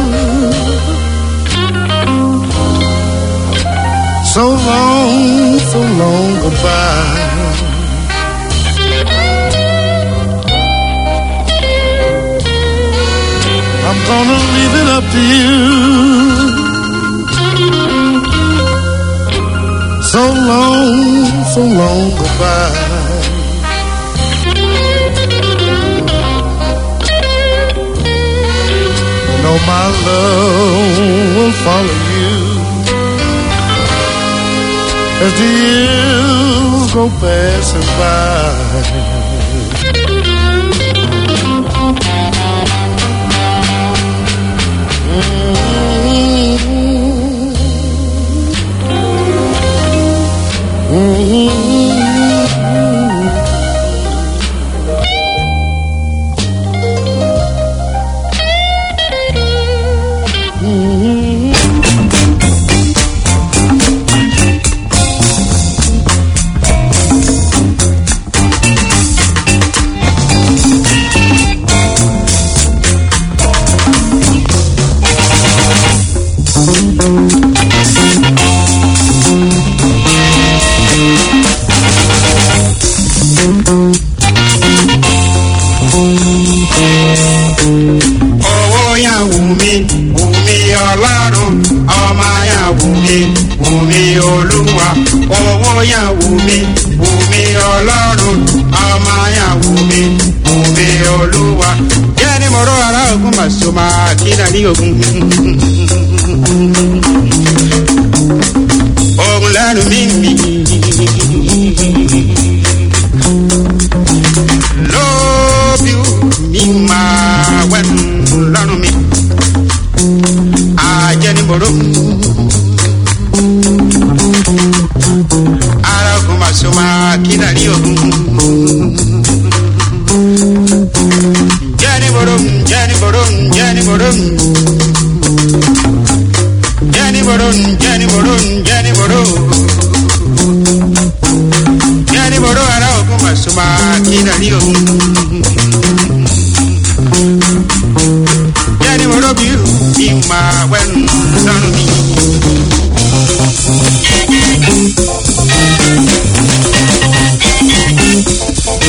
[SPEAKER 10] So long, so long goodbye. I'm gonna leave it up to you. So long, so long goodbye. Know my love will follow you as the years go passing by. Mm-hmm. Mm-hmm.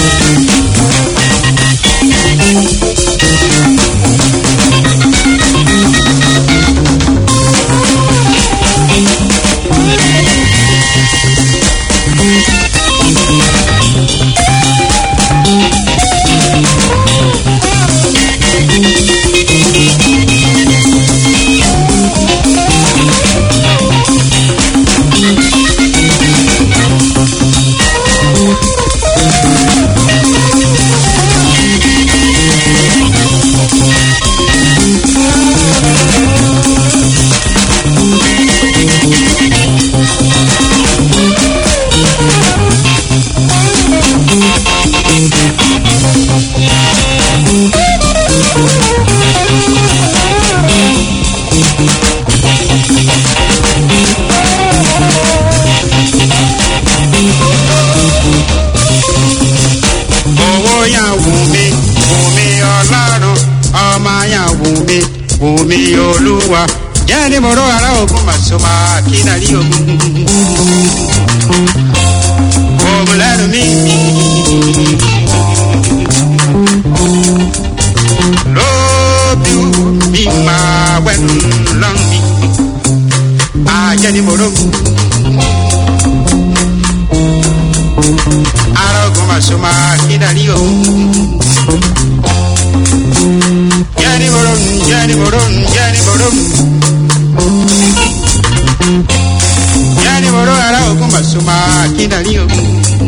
[SPEAKER 14] Thank you.
[SPEAKER 19] mi Olúwa yẹni mo rọ ara ogun màsọmọ akínàlí ogun ogun lẹ́nu mi lóbi mi máa wẹnu lọ́rùn mi ajẹni mo rọ ara ogun màsọmọ akínàlí ogun. Jenny Moron, Jenny Moron, Jenny Moron. Jenny Moron, ara ogun masuma kinali ogun.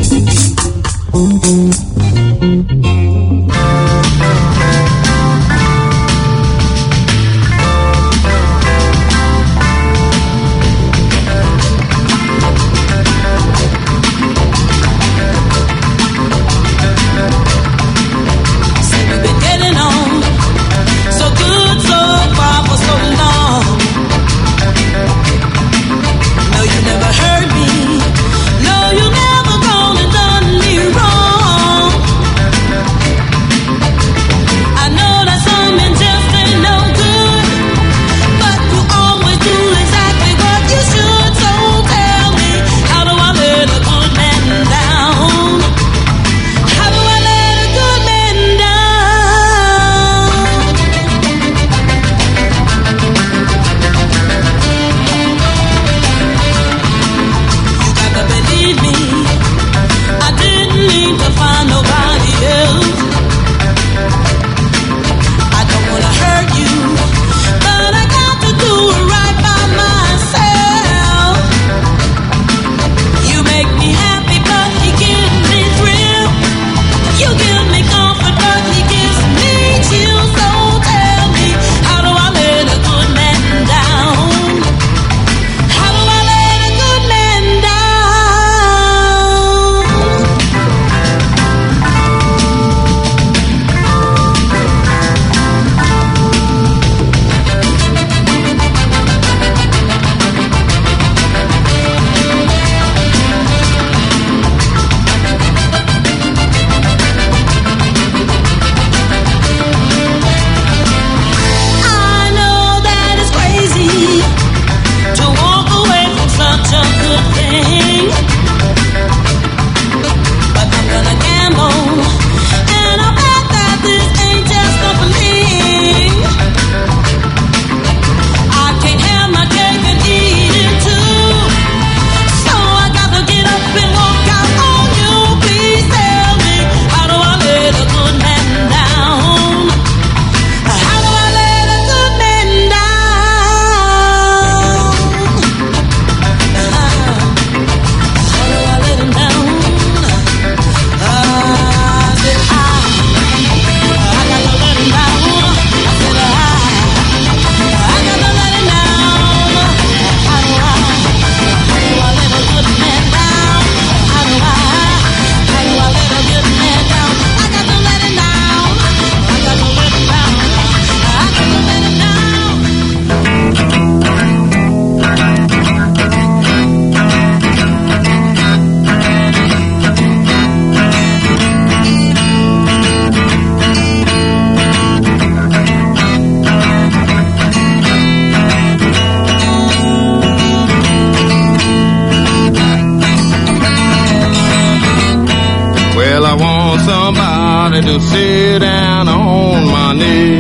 [SPEAKER 20] To sit down on my knee.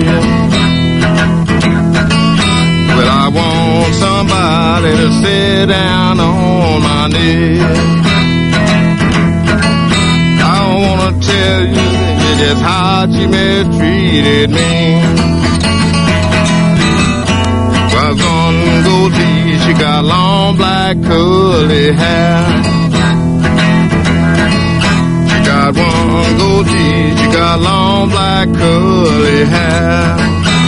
[SPEAKER 20] Well, I want somebody to sit down on my knee. I want to tell you just how she mistreated me. Was on goatee, she got long black curly hair. Got one goatee, she got long black curly hair.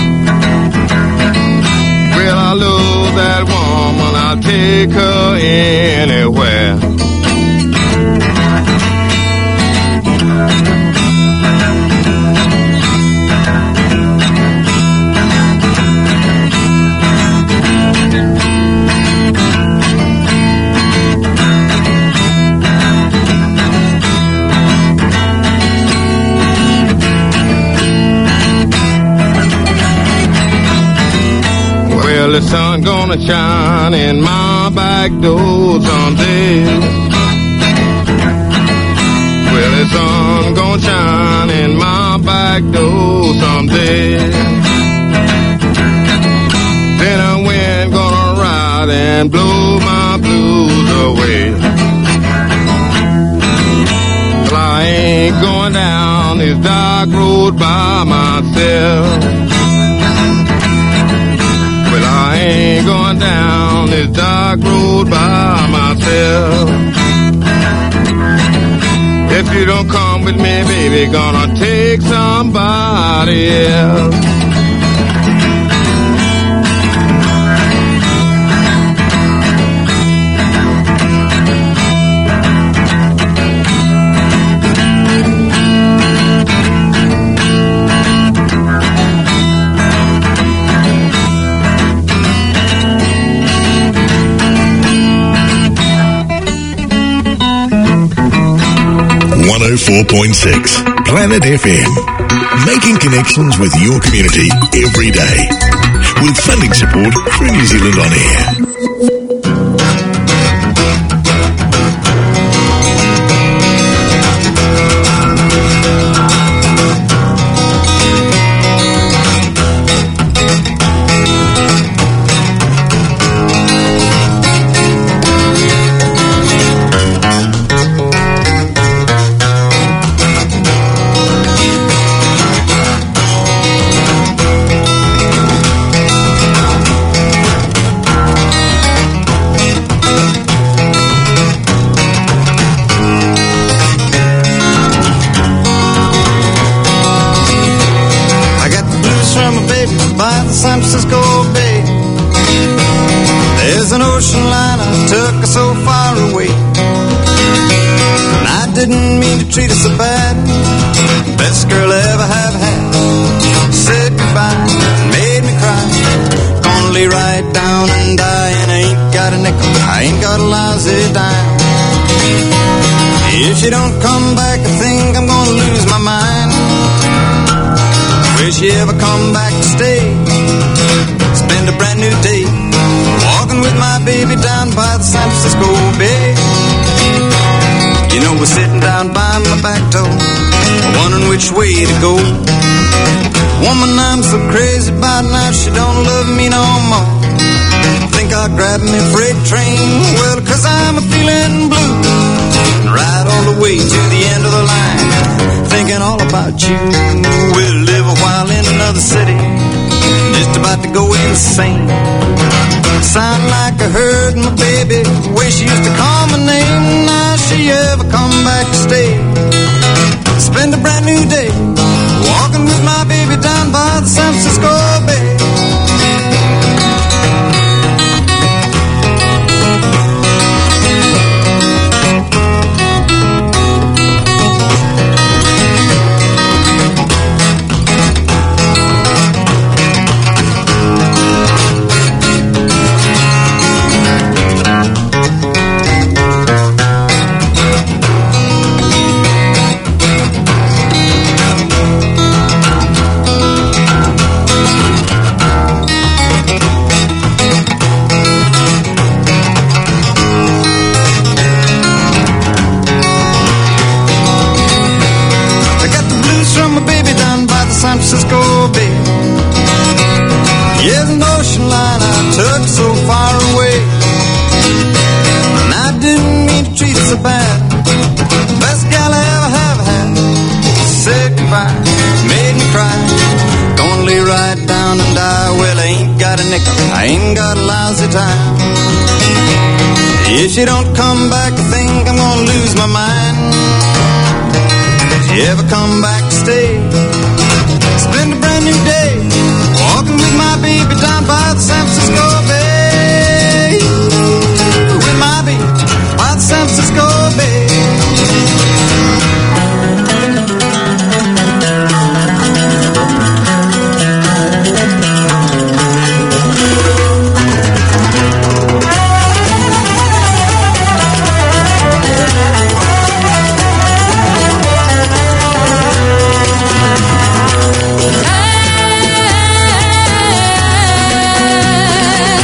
[SPEAKER 20] Well, I love that woman, I'll take her anywhere. sun gonna shine in my back door someday. Well, the sun gonna shine in my back door someday. Then a wind gonna ride and blow my blues away. Well, I ain't going down this dark road by myself. Well, I ain't going down this dark road by myself. If you don't come with me, baby, gonna take somebody else.
[SPEAKER 3] one oh four point six Planet F M. Making connections with your community every day. With funding support through New Zealand On Air.
[SPEAKER 10] San Francisco Bay. There's an ocean liner took us so far away, and I didn't mean to treat her so bad. Best girl I ever have had. Said goodbye and made me cry. Gonna lay right down and die, and I ain't got a nickel, I ain't got a lousy dime. If she don't come back, I think I'm gonna lose my mind. Will she ever come back to stay? Spend a brand new day walking with my baby down by the San Francisco Bay. You know, we're sitting down by my back door, wondering which way to go. Woman I'm so crazy about now, she don't love me no more. Think I'll grab me a freight train, well, cause I'm a feeling blue, and ride all the way to the end of the line, thinking all about you. We'll live a while in another city, just about to go insane. Sound like I heard my baby, the way she used to call my name. Now she ever come back to stay, spend a brand new day walking with my baby down by the San Francisco Bay. San Francisco Bay. Yes, an ocean line I took so far away, and I didn't mean to treat her so bad. Best gal I ever have had. Said goodbye, made me cry. Gonna lay right down and die. Well, I ain't got a nickel, I ain't got a lousy time. If she don't come back, I think I'm gonna lose my mind. If she ever come back to stay, spend a brand new day walking with my baby down by the San Francisco Bay. With my baby by the San Francisco Bay.
[SPEAKER 1] Hey,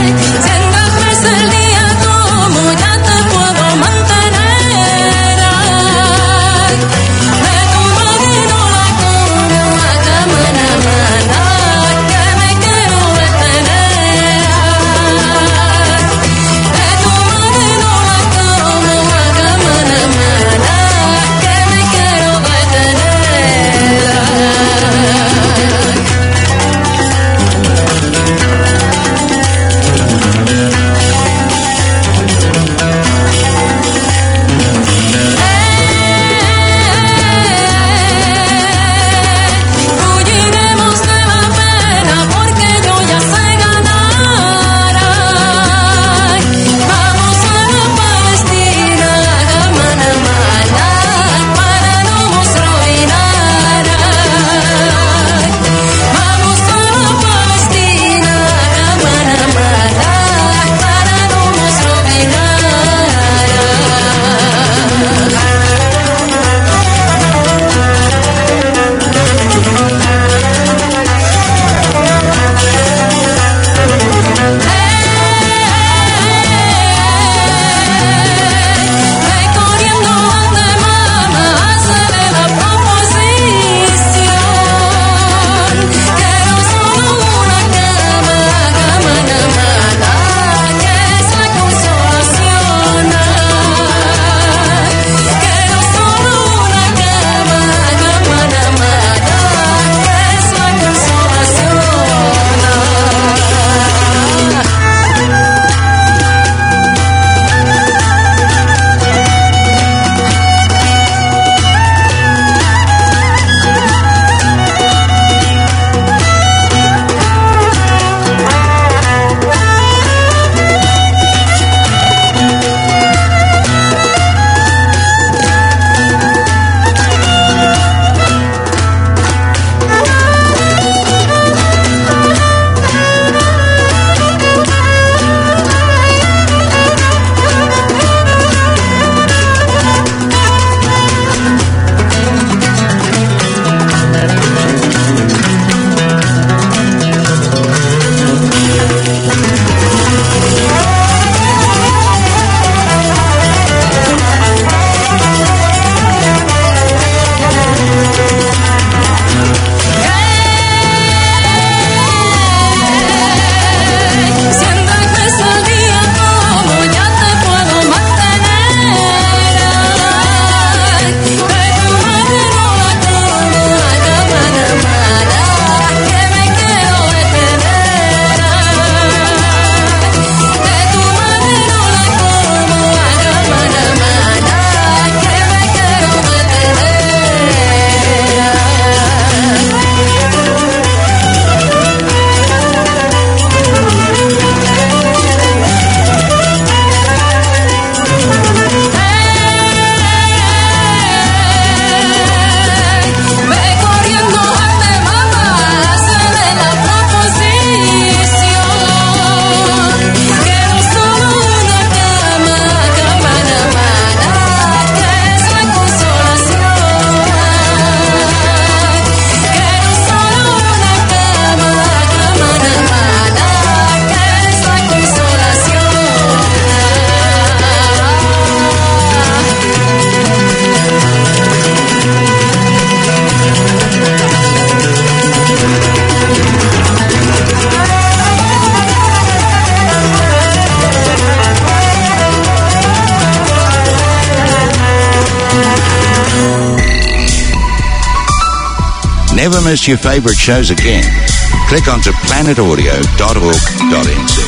[SPEAKER 7] to your favourite shows again, click onto planet audio dot org dot n z.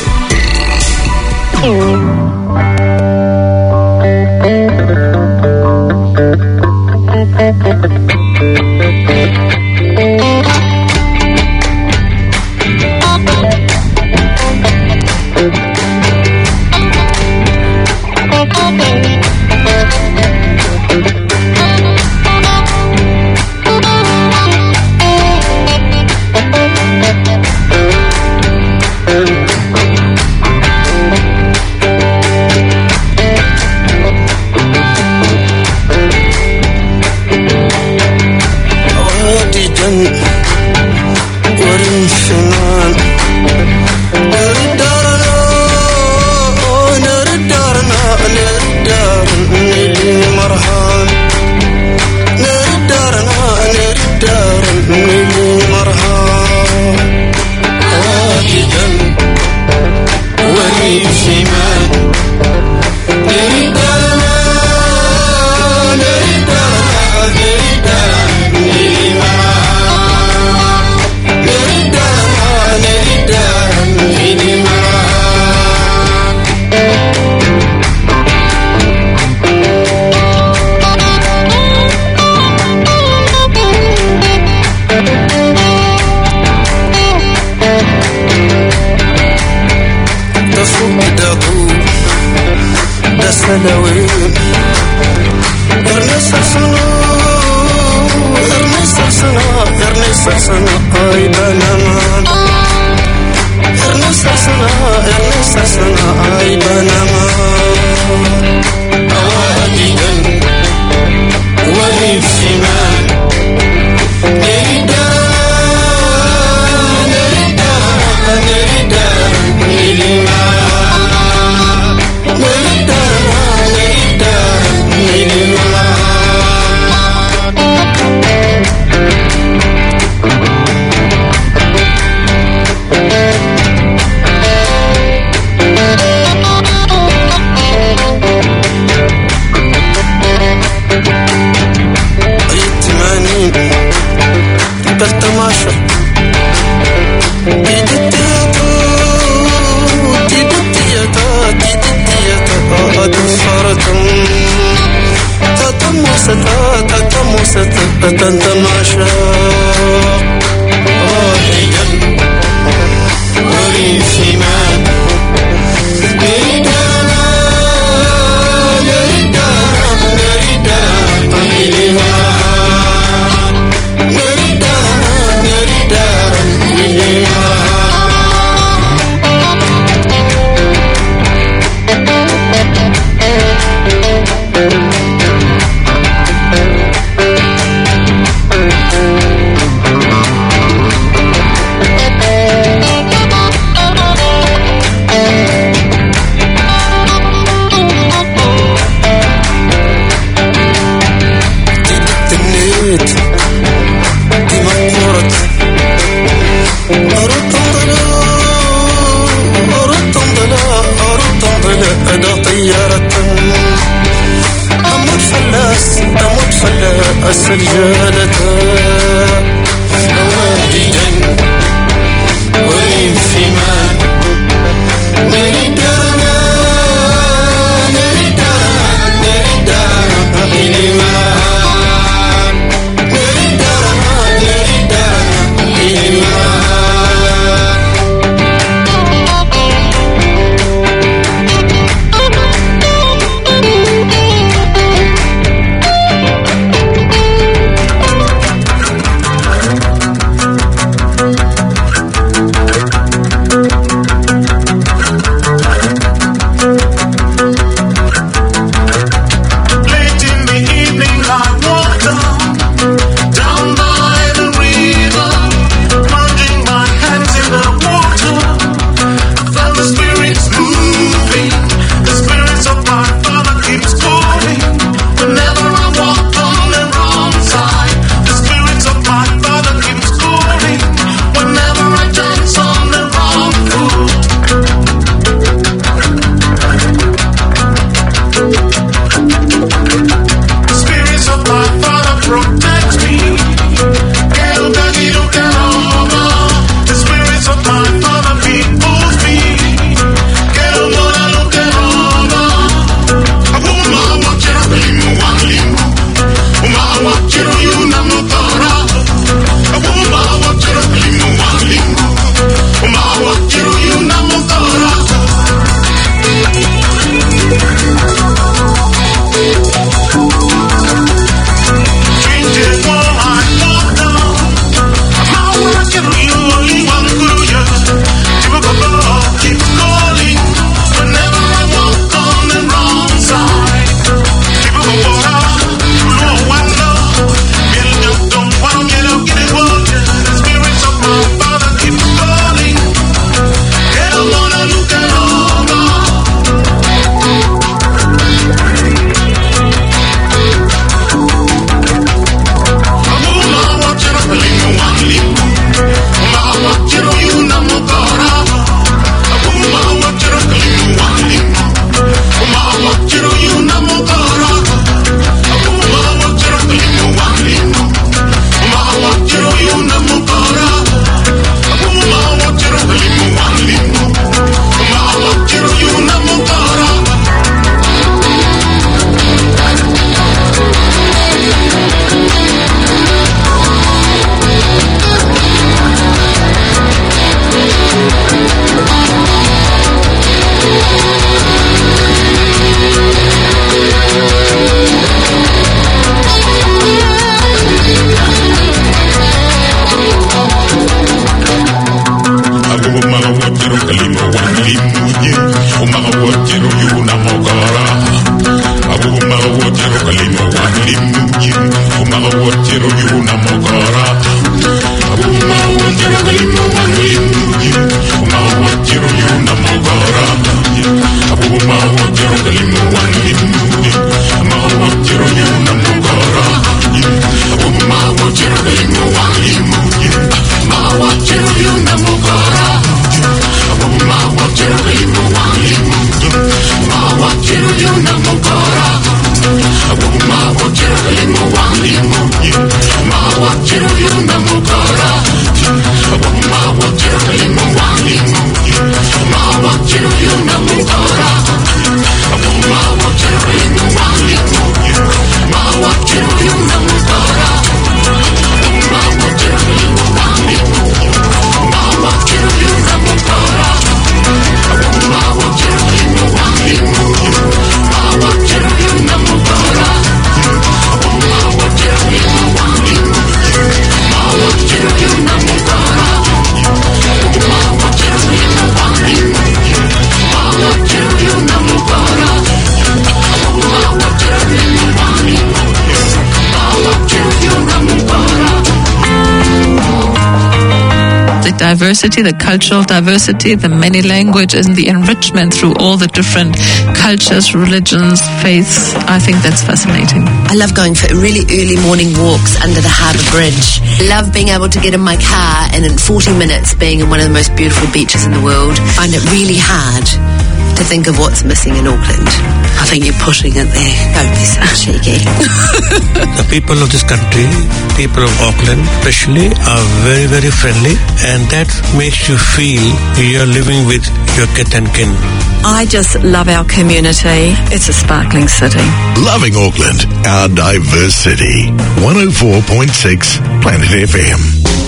[SPEAKER 21] that diversity, the cultural diversity, the many languages, and the enrichment through all the different cultures, religions, faiths. I think that's fascinating.
[SPEAKER 22] I love going for really early morning walks under the harbour bridge. Love being able to get in my car and in forty minutes being in one of the most beautiful beaches in the world. Find it really hard to think of what's missing in Auckland. I think you're pushing it there. Don't be so cheeky.
[SPEAKER 23] The people of this country, people of Auckland especially, are very, very friendly, and that makes you feel you're living with your kith and kin.
[SPEAKER 17] I just love our community. It's a sparkling city.
[SPEAKER 3] Loving Auckland, our diverse city. one oh four point six Planet F M.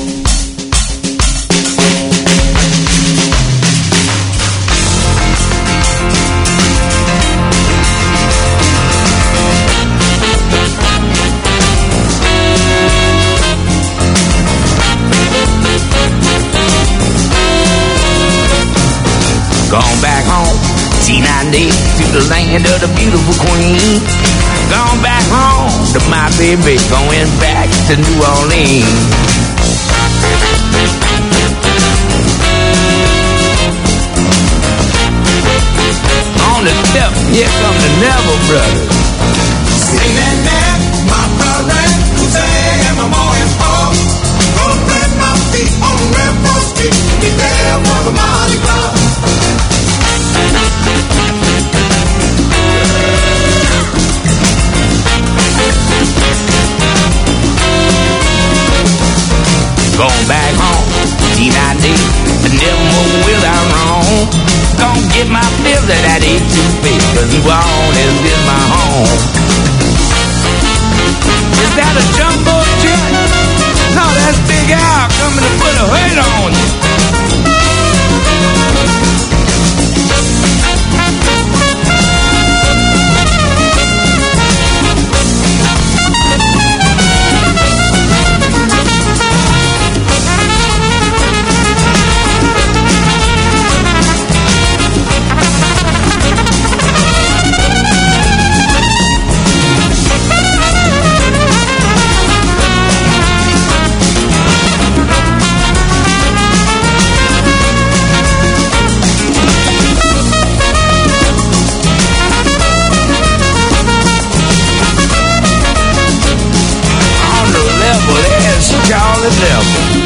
[SPEAKER 5] Gone back home, T ninety, to the land of the beautiful queen. Gone back home to my baby, going back to New Orleans. On the step, here come the Neville brothers.
[SPEAKER 18] Sing that man, my brother, Hussein, and my boy and Paul. Gonna plant my feet on Rainbow Street, be there for the Mardi Gras.
[SPEAKER 5] Going back home, T ninety, never more will I roam. Gonna get my fill of that A two B, cause New Orleans is my home. Is that a jumbo jet? No, that's Big Al coming to put a hood on you. Charlie Level.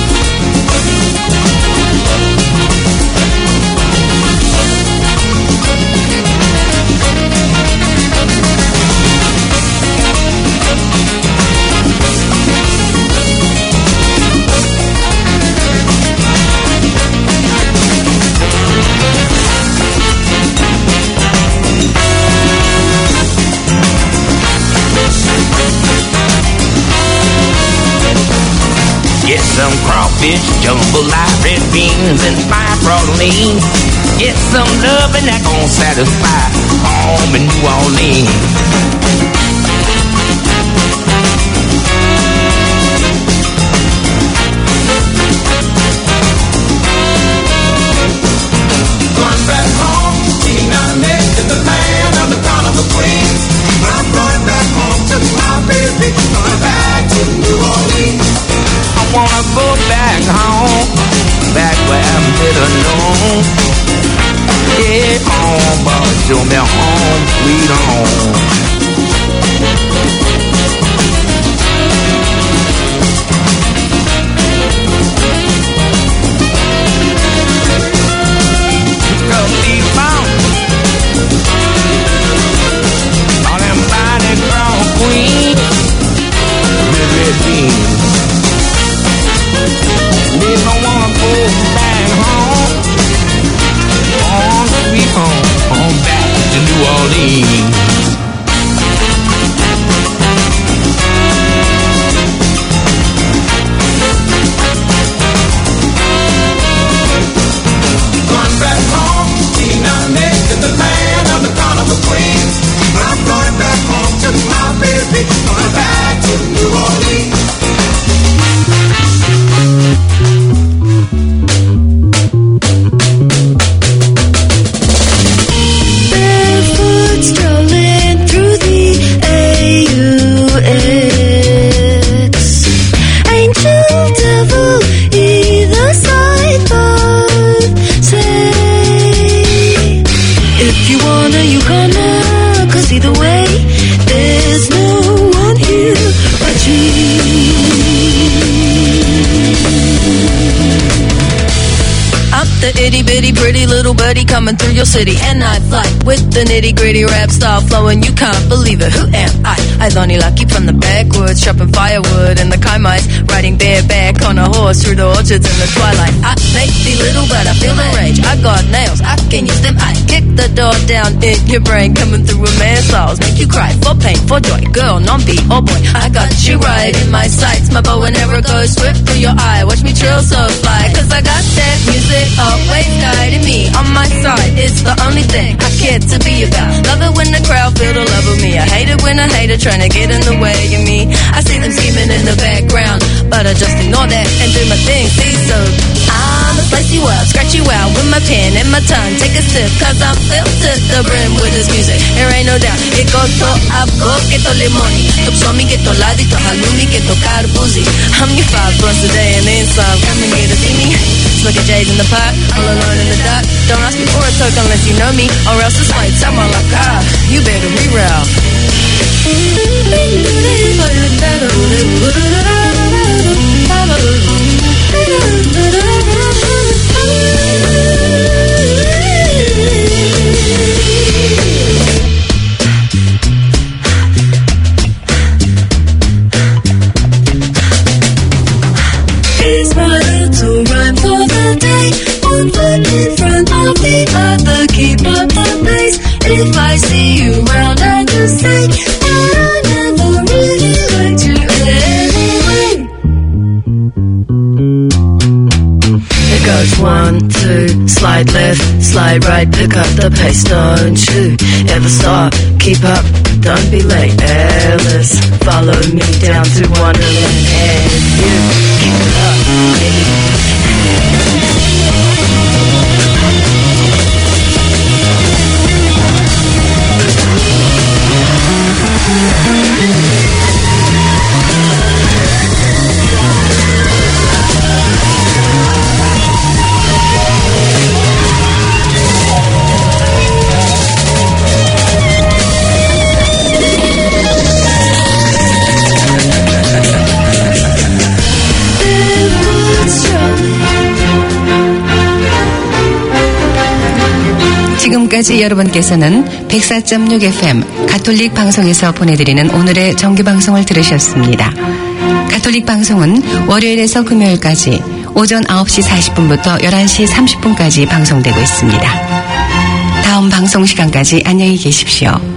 [SPEAKER 5] Get some crawfish, jambalaya, red beans, and fine protein. Get some love and that gon' satisfy home in New Orleans.
[SPEAKER 18] Going back home, T ninety to the land of the crown of the queen. I'm going back home to my baby, going back to New Orleans.
[SPEAKER 5] I wanna go back home, back where I'm better known. Yeah, home, but show me home, sweet home. Go these mountains, all them fine and brown queens, red, red beans. If I wanna go back home, on sweet home, on back to New Orleans.
[SPEAKER 17] itty bitty pretty little birdie coming through your city. And I fly with the nitty gritty rap style flowing. You can't believe it. Who am I? I Lonnie Lucky from the backwoods, chopping firewood in the Kaimais, riding bareback on a horse through the orchards in the twilight. I may be little, but I feel the rage. I got nails, I can use them. I kick the door down in your brain, coming through with man styles, make you cry for pain, for joy. Girl, non-be, oh boy, I got you right in my sights. My bow and arrow goes swift through your eye. Watch me trail so fly, cause I got that music always guiding me. On my side, it's the only thing I care to be about. Love it when the crowd feel the love of me. I hate it when I hate it trying to get in the way of me. I see them scheming in the background, but I just ignore that and do my thing. See, so I'm a slice you out, scratch you out with my pen and my tongue. Take a sip, cause I'm filled to the brim with this music. There ain't no doubt, it goes to apple, get to limoni. Tupsomi, get to ladito, halloumi, get to carbuzi. I'm your five bucks a day and then some. Come and get to see me. Smoke a J's in the pot, all alone in the dark. Don't ask me for a token unless you know me, or else it's like someone like ah, you better reroute. Here's my little rhyme for the day. One foot in front of the other, keep up the pace. If I see you round, I just say that I never really liked you anyway. It goes one, two, slide left, slide right, pick up the pace. Don't you ever stop, keep up, don't be late. Alice, follow me down to Wonderland. And if you keep it up, baby.
[SPEAKER 2] 지금까지 여러분께서는 백사 점 육 에프엠 가톨릭 방송에서 보내드리는 오늘의 정규방송을 들으셨습니다. 가톨릭 방송은 월요일에서 금요일까지 오전 아홉 시 사십 분부터 열한 시 삼십 분까지 방송되고 있습니다. 다음 방송 시간까지 안녕히 계십시오.